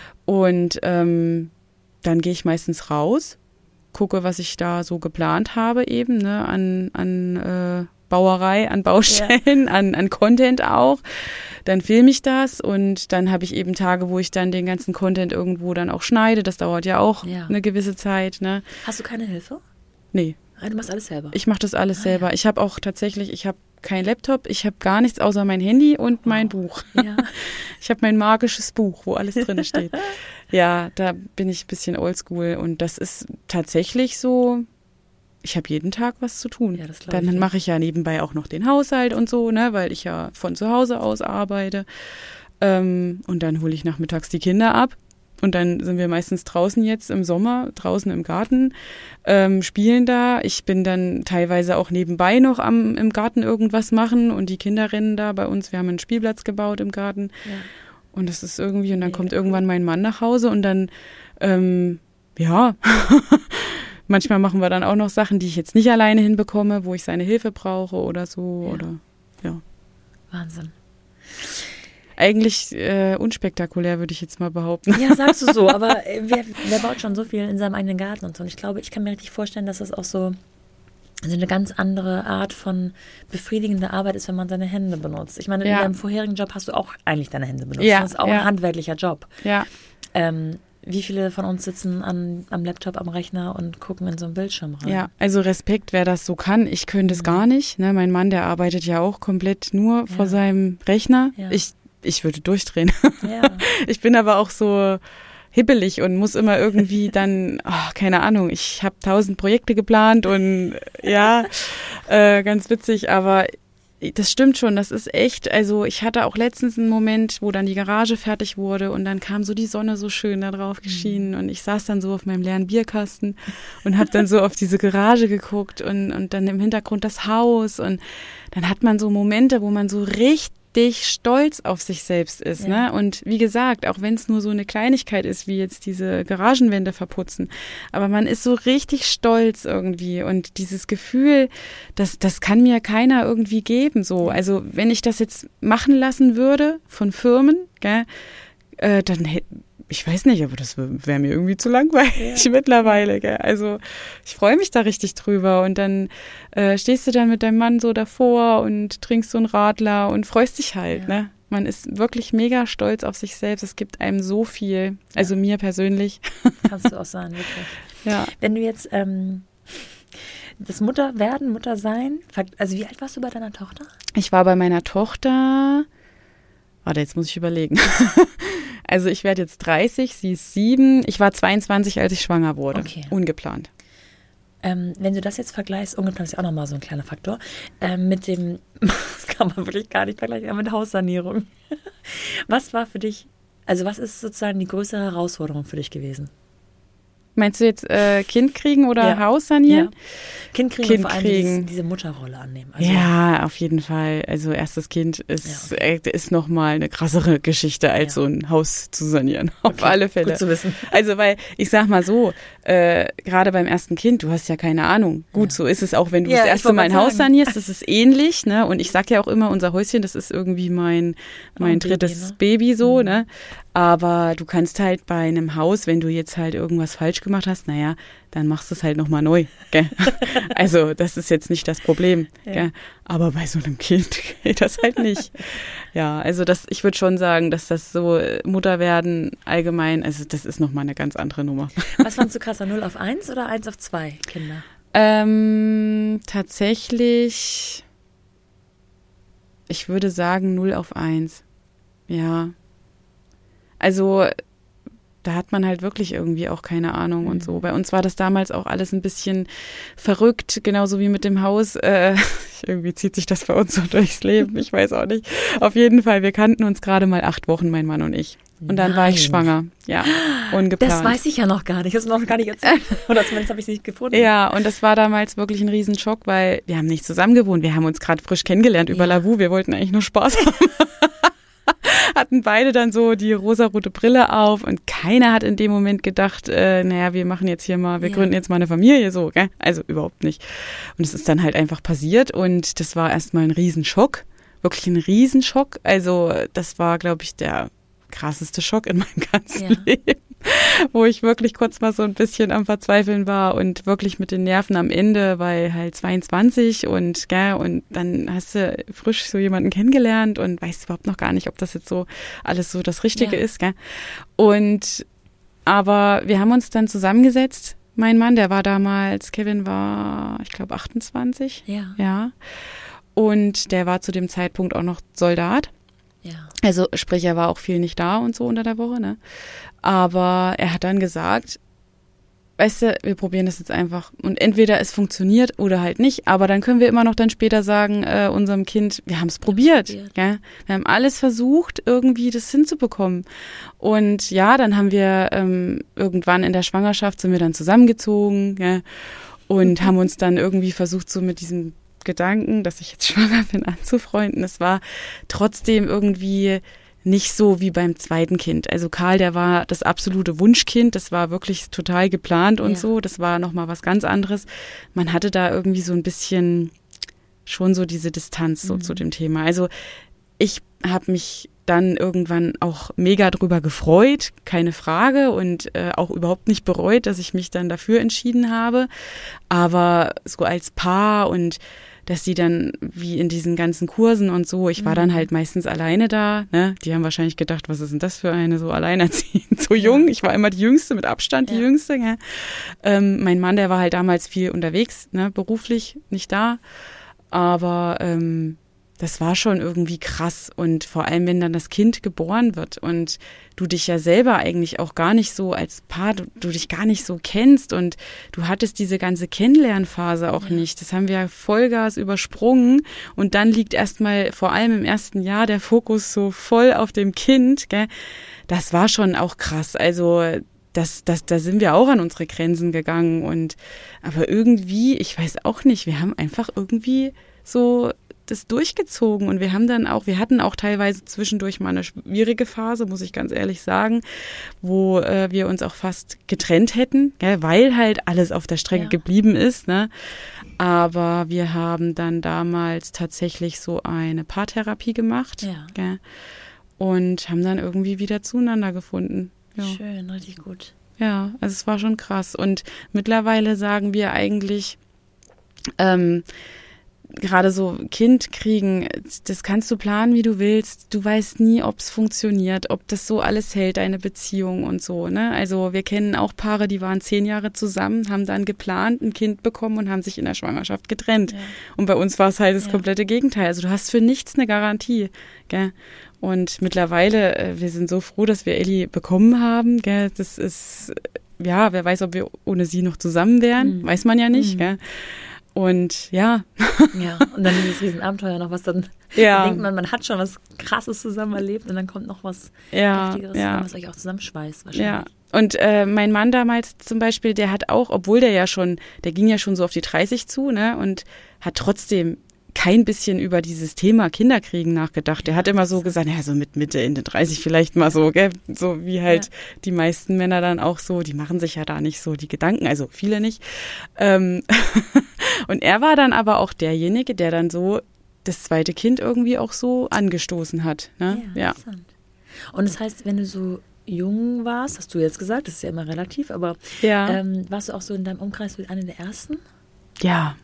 und ähm, dann gehe ich meistens raus, gucke, was ich da so geplant habe eben, ne, an, an äh, Bauerei, an Baustellen, ja. an, an Content auch. Dann filme ich das und dann habe ich eben Tage, wo ich dann den ganzen Content irgendwo dann auch schneide. Das dauert ja auch ja. eine gewisse Zeit. Ne. Hast du keine Hilfe? Nee. Du machst alles selber? Ich mache das alles ah, selber. Ja. Ich habe auch tatsächlich, ich habe kein Laptop, ich habe gar nichts außer mein Handy und wow. mein Buch. Ja. Ich habe mein magisches Buch, wo alles drin steht. Ja, da bin ich ein bisschen oldschool und das ist tatsächlich so, ich habe jeden Tag was zu tun. Ja, das Dann ich. mache ich ja nebenbei auch noch den Haushalt und so, ne, weil ich ja von zu Hause aus arbeite. Ähm, und dann hole ich nachmittags die Kinder ab. Und dann sind wir meistens draußen jetzt im Sommer, draußen im Garten, ähm, spielen da. Ich bin dann teilweise auch nebenbei noch am im Garten irgendwas machen und die Kinder rennen da bei uns. Wir haben einen Spielplatz gebaut im Garten. Ja. Und das ist irgendwie, und dann ja, kommt irgendwann mein Mann nach Hause und dann, ähm, ja, Manchmal machen wir dann auch noch Sachen, die ich jetzt nicht alleine hinbekomme, wo ich seine Hilfe brauche oder so. Ja. Oder ja. Wahnsinn. Eigentlich äh, unspektakulär, würde ich jetzt mal behaupten. Ja, sagst du so, aber äh, wer, wer baut schon so viel in seinem eigenen Garten und so? Und ich glaube, ich kann mir richtig vorstellen, dass das auch so also eine ganz andere Art von befriedigender Arbeit ist, wenn man seine Hände benutzt. Ich meine, Ja. in deinem vorherigen Job hast du auch eigentlich deine Hände benutzt. Ja, Das ist auch ja. ein handwerklicher Job. Ja. Ähm, wie viele von uns sitzen an, am Laptop, am Rechner und gucken in so einen Bildschirm rein? Ja, also Respekt, wer das so kann. Ich könnte es gar nicht. Ne? Mein Mann, der arbeitet ja auch komplett nur vor Ja. seinem Rechner. Ja. Ich, ich würde durchdrehen. Ja. Ich bin aber auch so hibbelig und muss immer irgendwie dann, oh, keine Ahnung, ich habe tausend Projekte geplant und ja, äh, ganz witzig, aber das stimmt schon, das ist echt, also ich hatte auch letztens einen Moment, wo dann die Garage fertig wurde und dann kam so die Sonne so schön da drauf geschienen und ich saß dann so auf meinem leeren Bierkasten und habe dann so auf diese Garage geguckt und, und dann im Hintergrund das Haus und dann hat man so Momente, wo man so richtig stolz auf sich selbst ist, Ja. ne? Und wie gesagt, auch wenn es nur so eine Kleinigkeit ist, wie jetzt diese Garagenwände verputzen, aber man ist so richtig stolz irgendwie und dieses Gefühl, das, das kann mir keiner irgendwie geben, so. Also wenn ich das jetzt machen lassen würde von Firmen, gell, äh, dann hätte ich weiß nicht, aber das wäre mir irgendwie zu langweilig Ja. mittlerweile. Gell? Also ich freue mich da richtig drüber und dann äh, stehst du dann mit deinem Mann so davor und trinkst so einen Radler und freust dich halt. Ja. Ne? Man ist wirklich mega stolz auf sich selbst. Es gibt einem so viel, also mir persönlich. Kannst du auch sein, wirklich. Ja. Wenn du jetzt ähm, das Mutter werden, Mutter sein, also wie alt warst du bei deiner Tochter? Ich war bei meiner Tochter, warte, jetzt muss ich überlegen. Also ich werde jetzt dreißig, sie ist sieben. Ich war zweiundzwanzig, als ich schwanger wurde. Okay. Ungeplant. Ähm, wenn du das jetzt vergleichst, ungeplant ist ja auch nochmal so ein kleiner Faktor, ähm, mit dem, das kann man wirklich gar nicht vergleichen, aber mit Haussanierung. Was war für dich, also was ist sozusagen die größere Herausforderung für dich gewesen? Meinst du jetzt äh, Kind kriegen oder Ja. Haus sanieren? Ja. Kind kriegen Kind und vor allem kriegen. dieses, diese Mutterrolle annehmen. Also, Ja, auf jeden Fall. Also erstes Kind ist, Ja, äh, ist nochmal eine krassere Geschichte, als Ja. so ein Haus zu sanieren. Auf Okay, alle Fälle. gut zu wissen. Also weil, ich sag mal so, äh, gerade beim ersten Kind, du hast ja keine Ahnung. Gut, Ja. so ist es auch, wenn du Ja, das ich erste wollte Mal ein grad Haus sagen. sanierst, das ist ähnlich, ne? Und ich sag ja auch immer, unser Häuschen, das ist irgendwie mein, mein ein Baby, drittes ne? Baby so, Mhm. ne? Aber du kannst halt bei einem Haus, wenn du jetzt halt irgendwas falsch gemacht hast, naja, dann machst du es halt nochmal neu. Gell? Also das ist jetzt nicht das Problem. Ja. Gell? Aber bei so einem Kind geht das halt nicht. Ja, also das, ich würde schon sagen, dass das so äh, Mutterwerden allgemein, also das ist nochmal eine ganz andere Nummer. Was fandst du krasser, null auf eins oder eins auf zwei Kinder? Ähm, tatsächlich, ich würde sagen null auf eins. Ja. Also da hat man halt wirklich irgendwie auch keine Ahnung und so. Bei uns war das damals auch alles ein bisschen verrückt, genauso wie mit dem Haus. Äh, irgendwie zieht sich das bei uns so durchs Leben, ich weiß auch nicht. Auf jeden Fall, wir kannten uns gerade mal acht Wochen, mein Mann und ich. Und dann war ich Nein. schwanger. Ja, ungeplant. Das weiß ich ja noch gar nicht. Das ist noch gar nicht erzählt. Oder zumindest habe ich es nicht gefunden. Ja, und das war damals wirklich ein Riesenschock, weil wir haben nicht zusammen gewohnt. Wir haben uns gerade frisch kennengelernt über Ja. Lavu. Wir wollten eigentlich nur Spaß haben. Hatten beide dann so die rosarote Brille auf und keiner hat in dem Moment gedacht, äh, naja, wir machen jetzt hier mal, wir Ja. gründen jetzt mal eine Familie, so, gell? Also überhaupt nicht. Und es ist dann halt einfach passiert und das war erstmal ein Riesenschock, wirklich ein Riesenschock. Also das war, glaube ich, der krasseste Schock in meinem ganzen Ja. Leben, wo ich wirklich kurz mal so ein bisschen am Verzweifeln war und wirklich mit den Nerven am Ende, weil halt zweiundzwanzig und gell, und dann hast du frisch so jemanden kennengelernt und weißt überhaupt noch gar nicht, ob das jetzt so alles so das Richtige Ja. ist, gell? Und aber wir haben uns dann zusammengesetzt. Mein Mann, der war damals, Kevin war, ich glaube, achtundzwanzig. Ja. Ja. Und der war zu dem Zeitpunkt auch noch Soldat. Ja. Also sprich, er war auch viel nicht da und so unter der Woche, ne? Aber er hat dann gesagt, weißt du, wir probieren das jetzt einfach. Und entweder es funktioniert oder halt nicht, aber dann können wir immer noch dann später sagen, äh, unserem Kind, wir haben es probiert. probiert. Gell? Wir haben alles versucht, irgendwie das hinzubekommen. Und ja, dann haben wir ähm, irgendwann in der Schwangerschaft sind wir dann zusammengezogen, gell? Und haben uns dann irgendwie versucht, so mit diesem Gedanken, dass ich jetzt schwanger bin, anzufreunden. Es war trotzdem irgendwie nicht so wie beim zweiten Kind. Also Karl, der war das absolute Wunschkind, das war wirklich total geplant und ja. so, das war nochmal was ganz anderes. Man hatte da irgendwie so ein bisschen schon so diese Distanz so mhm. zu dem Thema. Also ich habe mich dann irgendwann auch mega drüber gefreut, keine Frage, und äh, auch überhaupt nicht bereut, dass ich mich dann dafür entschieden habe. Aber so als Paar und dass sie dann wie in diesen ganzen Kursen und so, ich war dann halt meistens alleine da, ne? Die haben wahrscheinlich gedacht, was ist denn das für eine, so alleinerziehend, so jung. Ich war immer die Jüngste, mit Abstand die ja. Jüngste. Ja. Ähm, mein Mann, der war halt damals viel unterwegs, ne? Beruflich nicht da, aber ähm, das war schon irgendwie krass, und vor allem, wenn dann das Kind geboren wird und du dich ja selber eigentlich auch gar nicht so als Paar, du, du dich gar nicht so kennst, und du hattest diese ganze Kennenlernphase auch ja. nicht. Das haben wir Vollgas übersprungen, und dann liegt erstmal vor allem im ersten Jahr der Fokus so voll auf dem Kind, gell? Das war schon auch krass. Also Das, das, da sind wir auch an unsere Grenzen gegangen, und aber irgendwie, ich weiß auch nicht, wir haben einfach irgendwie so das durchgezogen, und wir haben dann auch, wir hatten auch teilweise zwischendurch mal eine schwierige Phase, muss ich ganz ehrlich sagen, wo äh, wir uns auch fast getrennt hätten, gell, weil halt alles auf der Strecke ja. geblieben ist, ne? Aber wir haben dann damals tatsächlich so eine Paartherapie gemacht, ja. gell, und haben dann irgendwie wieder zueinander gefunden. Ja. Schön, richtig gut. Ja, also es war schon krass, und mittlerweile sagen wir eigentlich, ähm, gerade so Kind kriegen, das kannst du planen, wie du willst. Du weißt nie, ob es funktioniert, ob das so alles hält, deine Beziehung und so, ne? Also wir kennen auch Paare, die waren zehn Jahre zusammen, haben dann geplant, ein Kind bekommen und haben sich in der Schwangerschaft getrennt. Ja. Und bei uns war es halt das ja. komplette Gegenteil. Also du hast für nichts eine Garantie, gell? Und mittlerweile, wir sind so froh, dass wir Elli bekommen haben, gell? Das ist, ja, wer weiß, ob wir ohne sie noch zusammen wären, mhm. weiß man ja nicht, mhm. gell? Und ja. Ja, und dann dieses Riesenabenteuer noch, was dann, ja. dann denkt man, man hat schon was Krasses zusammen erlebt, und dann kommt noch was ja, Heftigeres, ja. was euch auch zusammenschweißt wahrscheinlich. Ja. Und äh, mein Mann damals zum Beispiel, der hat auch, obwohl der ja schon, der ging ja schon so auf die dreißig zu, ne, und hat trotzdem kein bisschen über dieses Thema Kinderkriegen nachgedacht. Der ja, hat immer so gesagt, ja, so mit Mitte, Ende dreißig vielleicht mal so, gell? So wie halt ja. die meisten Männer dann auch so, die machen sich ja da nicht so die Gedanken, also viele nicht. Ähm und er war dann aber auch derjenige, der dann so das zweite Kind irgendwie auch so angestoßen hat. Ne? Ja, ja. Interessant. Und das heißt, wenn du so jung warst, hast du jetzt gesagt, das ist ja immer relativ, aber ja. ähm, warst du auch so in deinem Umkreis wie eine der ersten? Ja.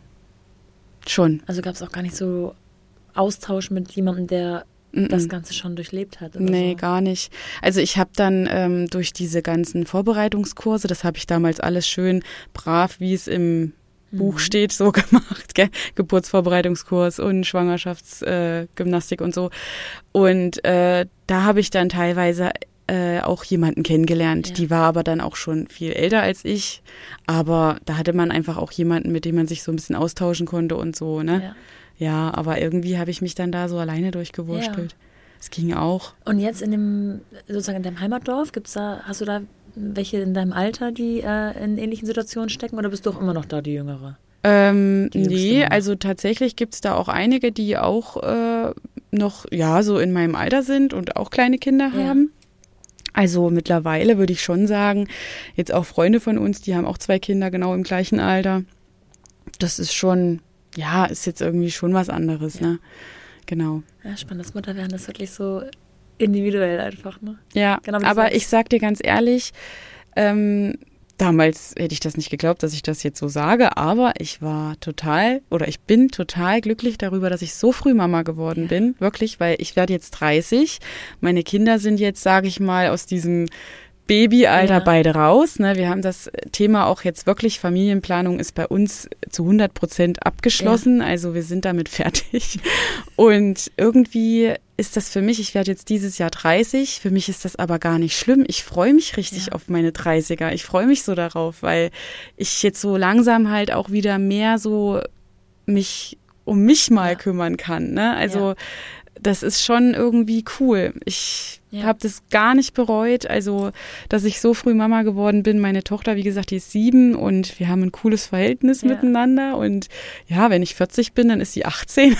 Schon. Also gab es auch gar nicht so Austausch mit jemandem, der Mm-mm. das Ganze schon durchlebt hat? Oder nee, so? Gar nicht. Also ich habe dann ähm, durch diese ganzen Vorbereitungskurse, das habe ich damals alles schön brav, wie es im mhm. Buch steht, so gemacht. Gell? Geburtsvorbereitungskurs und Schwangerschaftsgymnastik äh, und so. Und äh, da habe ich dann teilweise Äh, auch jemanden kennengelernt. Ja. Die war aber dann auch schon viel älter als ich. Aber da hatte man einfach auch jemanden, mit dem man sich so ein bisschen austauschen konnte und so, ne? Ja, ja, aber irgendwie habe ich mich dann da so alleine durchgewurstelt. Es ja. ging auch. Und jetzt in dem, sozusagen in deinem Heimatdorf, gibt's da, hast du da welche in deinem Alter, die äh, in ähnlichen Situationen stecken, oder bist du auch immer noch da, die Jüngere? Ähm, nee, also tatsächlich gibt's da auch einige, die auch äh, noch, ja, so in meinem Alter sind und auch kleine Kinder ja. haben. Also mittlerweile würde ich schon sagen, jetzt auch Freunde von uns, die haben auch zwei Kinder genau im gleichen Alter. Das ist schon, ja, ist jetzt irgendwie schon was anderes, ja. ne? Genau. Ja, spannend. Das Mutterwerden ist wirklich so individuell einfach, ne? Ja, genau, aber sagst. Ich sag dir ganz ehrlich, ähm, damals hätte ich das nicht geglaubt, dass ich das jetzt so sage, aber ich war total oder ich bin total glücklich darüber, dass ich so früh Mama geworden ja. bin, wirklich, weil ich werde jetzt dreißig. Meine Kinder sind jetzt, sage ich mal, aus diesem Babyalter ja. beide raus. Ne? Wir haben das Thema auch jetzt wirklich, Familienplanung ist bei uns zu hundert Prozent abgeschlossen, ja. also wir sind damit fertig. Und irgendwie ist das für mich, ich werde jetzt dieses Jahr dreißig, für mich ist das aber gar nicht schlimm. Ich freue mich richtig ja. auf meine dreißiger. Ich freue mich so darauf, weil ich jetzt so langsam halt auch wieder mehr so mich um mich mal ja. kümmern kann. Ne? Also ja. das ist schon irgendwie cool. Ich Ja. Habe das gar nicht bereut, also dass ich so früh Mama geworden bin. Meine Tochter, wie gesagt, die ist sieben und wir haben ein cooles Verhältnis ja. miteinander und ja, wenn ich vierzig bin, dann ist sie achtzehn.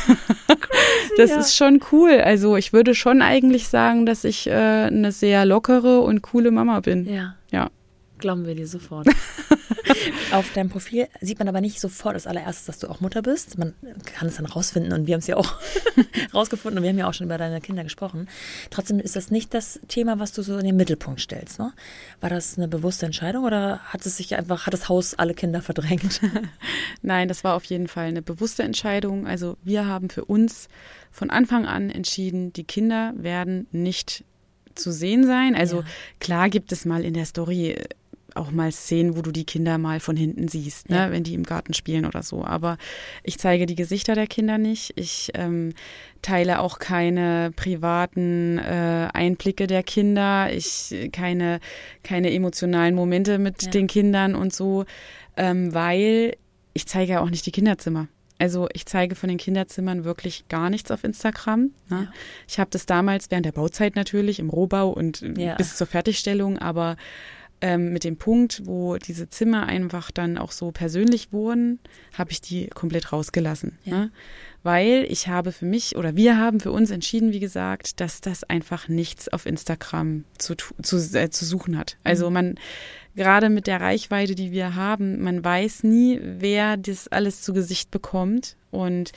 Das ja. ist schon cool. Also ich würde schon eigentlich sagen, dass ich äh, eine sehr lockere und coole Mama bin. Ja. Ja. Glauben wir dir sofort. Auf deinem Profil sieht man aber nicht sofort als allererstes, dass du auch Mutter bist. Man kann es dann rausfinden und wir haben es ja auch rausgefunden und wir haben ja auch schon über deine Kinder gesprochen. Trotzdem ist das nicht das Thema, was du so in den Mittelpunkt stellst, ne? War das eine bewusste Entscheidung oder hat es sich einfach, hat das Haus alle Kinder verdrängt? Nein, das war auf jeden Fall eine bewusste Entscheidung. Also wir haben für uns von Anfang an entschieden, die Kinder werden nicht zu sehen sein. Also ja. klar gibt es mal in der Story auch mal Szenen, wo du die Kinder mal von hinten siehst, ne, ja. wenn die im Garten spielen oder so. Aber ich zeige die Gesichter der Kinder nicht. Ich ähm, teile auch keine privaten äh, Einblicke der Kinder. Ich keine, keine emotionalen Momente mit ja. den Kindern und so, ähm, weil ich zeige ja auch nicht die Kinderzimmer. Also ich zeige von den Kinderzimmern wirklich gar nichts auf Instagram. Ne? Ja. Ich habe das damals während der Bauzeit natürlich im Rohbau und ja. bis zur Fertigstellung, aber ähm, mit dem Punkt, wo diese Zimmer einfach dann auch so persönlich wurden, habe ich die komplett rausgelassen. Ja. Ne? Weil ich habe für mich oder wir haben für uns entschieden, wie gesagt, dass das einfach nichts auf Instagram zu, zu, äh, zu suchen hat. Also man gerade mit der Reichweite, die wir haben, man weiß nie, wer das alles zu Gesicht bekommt. Und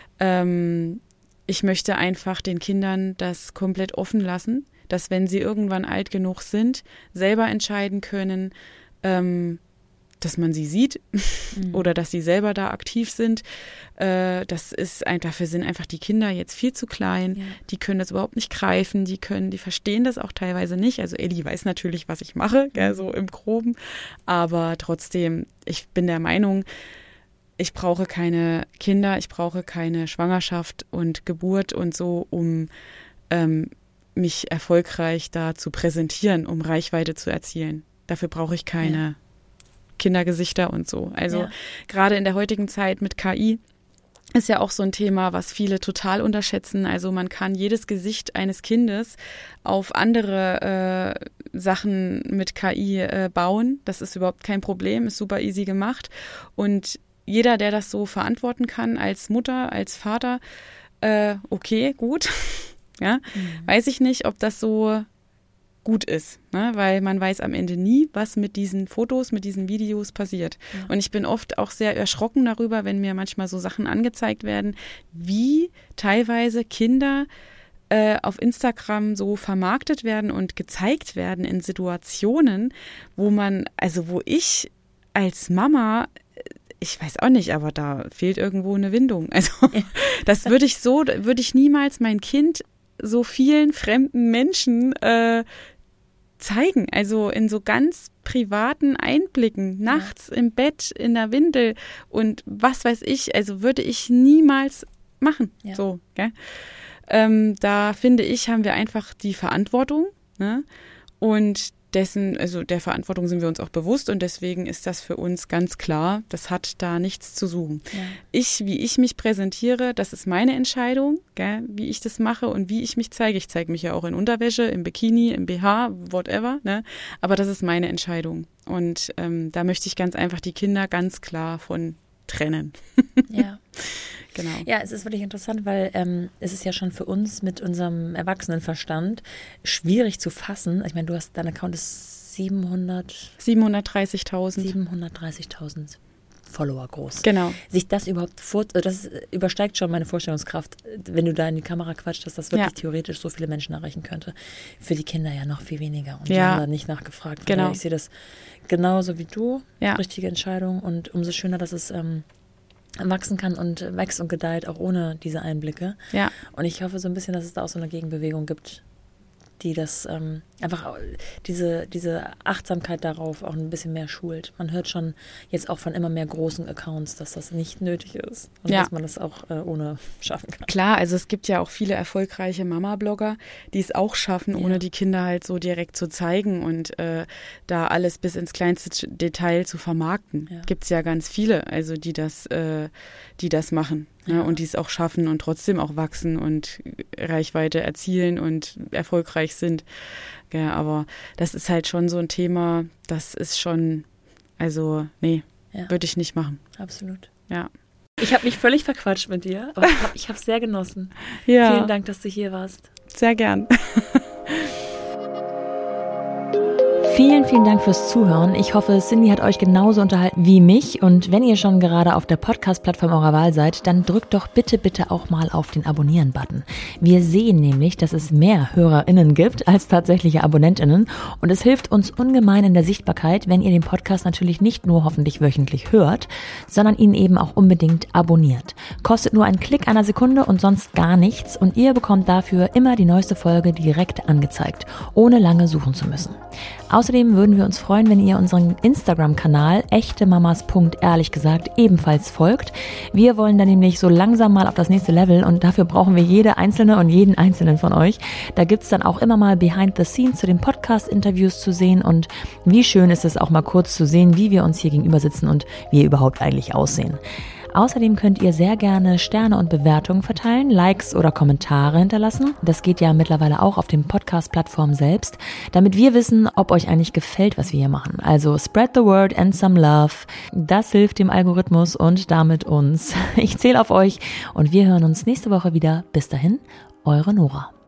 ähm, ich möchte einfach den Kindern das komplett offen lassen, dass wenn sie irgendwann alt genug sind, selber entscheiden können, ähm, dass man sie sieht mhm. oder dass sie selber da aktiv sind. Äh, das ist ein, dafür sind einfach die Kinder jetzt viel zu klein. Ja. Die können das überhaupt nicht greifen. Die können, die verstehen das auch teilweise nicht. Also Elli weiß natürlich, was ich mache, gell, so im Groben. Aber trotzdem, ich bin der Meinung, ich brauche keine Kinder, ich brauche keine Schwangerschaft und Geburt und so, um ähm, mich erfolgreich da zu präsentieren, um Reichweite zu erzielen. Dafür brauche ich keine ja. Kindergesichter und so. Also ja. gerade in der heutigen Zeit mit K I ist ja auch so ein Thema, was viele total unterschätzen. Also man kann jedes Gesicht eines Kindes auf andere äh, Sachen mit K I äh, bauen. Das ist überhaupt kein Problem, ist super easy gemacht. Und jeder, der das so verantworten kann als Mutter, als Vater, äh, okay, gut. Ja, mhm. weiß ich nicht, ob das so gut ist, ne? Weil man weiß am Ende nie, was mit diesen Fotos, mit diesen Videos passiert. Ja. Und ich bin oft auch sehr erschrocken darüber, wenn mir manchmal so Sachen angezeigt werden, wie teilweise Kinder äh, auf Instagram so vermarktet werden und gezeigt werden in Situationen, wo man, also wo ich als Mama, ich weiß auch nicht, aber da fehlt irgendwo eine Windung. Also ja. das würde ich so, würde ich niemals mein Kind so vielen fremden Menschen äh, zeigen, also in so ganz privaten Einblicken, nachts ja. im Bett, in der Windel und was weiß ich, also würde ich niemals machen. Ja. So, gell? Ähm, da finde ich, haben wir einfach die Verantwortung, ne? Und dessen, also der Verantwortung sind wir uns auch bewusst und deswegen ist das für uns ganz klar, das hat da nichts zu suchen. Ja. Ich, wie ich mich präsentiere, das ist meine Entscheidung, gell, wie ich das mache und wie ich mich zeige. Ich zeige mich ja auch in Unterwäsche, im Bikini, im B H, whatever, ne? Aber das ist meine Entscheidung und ähm, da möchte ich ganz einfach die Kinder ganz klar von trennen. Ja. Genau. Ja, es ist wirklich interessant, weil ähm, es ist ja schon für uns mit unserem Erwachsenenverstand schwierig zu fassen. Ich meine, du hast, dein Account ist siebenhundert siebenhundertdreißigtausend siebenhundertdreißigtausend Follower groß. Genau. Sich das überhaupt vor, das übersteigt schon meine Vorstellungskraft, wenn du da in die Kamera quatscht, dass das wirklich ja. theoretisch so viele Menschen erreichen könnte. Für die Kinder ja noch viel weniger. Und ja. die haben da nicht nachgefragt. Genau. Ich sehe das genauso wie du. Ja. Richtige Entscheidung und umso schöner, dass es ähm, wachsen kann und wächst und gedeiht, auch ohne diese Einblicke. Ja. Und ich hoffe so ein bisschen, dass es da auch so eine Gegenbewegung gibt, die das ähm, einfach diese, diese Achtsamkeit darauf auch ein bisschen mehr schult. Man hört schon jetzt auch von immer mehr großen Accounts, dass das nicht nötig ist und ja. dass man das auch äh, ohne schaffen kann. Klar, also es gibt ja auch viele erfolgreiche Mama-Blogger, die es auch schaffen, ja. ohne die Kinder halt so direkt zu zeigen und äh, da alles bis ins kleinste Detail zu vermarkten. Ja. Gibt es ja ganz viele, also die das, äh, die das machen. Ja, und die es auch schaffen und trotzdem auch wachsen und Reichweite erzielen und erfolgreich sind. Ja, aber das ist halt schon so ein Thema, das ist schon, also nee, ja. würde ich nicht machen. Absolut. Ja. Ich habe mich völlig verquatscht mit dir, aber ich habe es sehr genossen. Ja. Vielen Dank, dass du hier warst. Sehr gern. Vielen, vielen Dank fürs Zuhören. Ich hoffe, Cindy hat euch genauso unterhalten wie mich. Und wenn ihr schon gerade auf der Podcast-Plattform eurer Wahl seid, dann drückt doch bitte, bitte auch mal auf den Abonnieren-Button. Wir sehen nämlich, dass es mehr HörerInnen gibt als tatsächliche AbonnentInnen. Und es hilft uns ungemein in der Sichtbarkeit, wenn ihr den Podcast natürlich nicht nur hoffentlich wöchentlich hört, sondern ihn eben auch unbedingt abonniert. Kostet nur einen Klick einer Sekunde und sonst gar nichts. Und ihr bekommt dafür immer die neueste Folge direkt angezeigt, ohne lange suchen zu müssen. Außerdem würden wir uns freuen, wenn ihr unseren Instagram-Kanal echtemamas.ehrlich gesagt ebenfalls folgt. Wir wollen da nämlich so langsam mal auf das nächste Level und dafür brauchen wir jede einzelne und jeden einzelnen von euch. Da gibt's dann auch immer mal Behind the Scenes zu den Podcast-Interviews zu sehen und wie schön ist es auch mal kurz zu sehen, wie wir uns hier gegenüber sitzen und wie wir überhaupt eigentlich aussehen. Außerdem könnt ihr sehr gerne Sterne und Bewertungen verteilen, Likes oder Kommentare hinterlassen. Das geht ja mittlerweile auch auf den Podcast-Plattformen selbst, damit wir wissen, ob euch eigentlich gefällt, was wir hier machen. Also spread the word and some love. Das hilft dem Algorithmus und damit uns. Ich zähle auf euch und wir hören uns nächste Woche wieder. Bis dahin, eure Nora.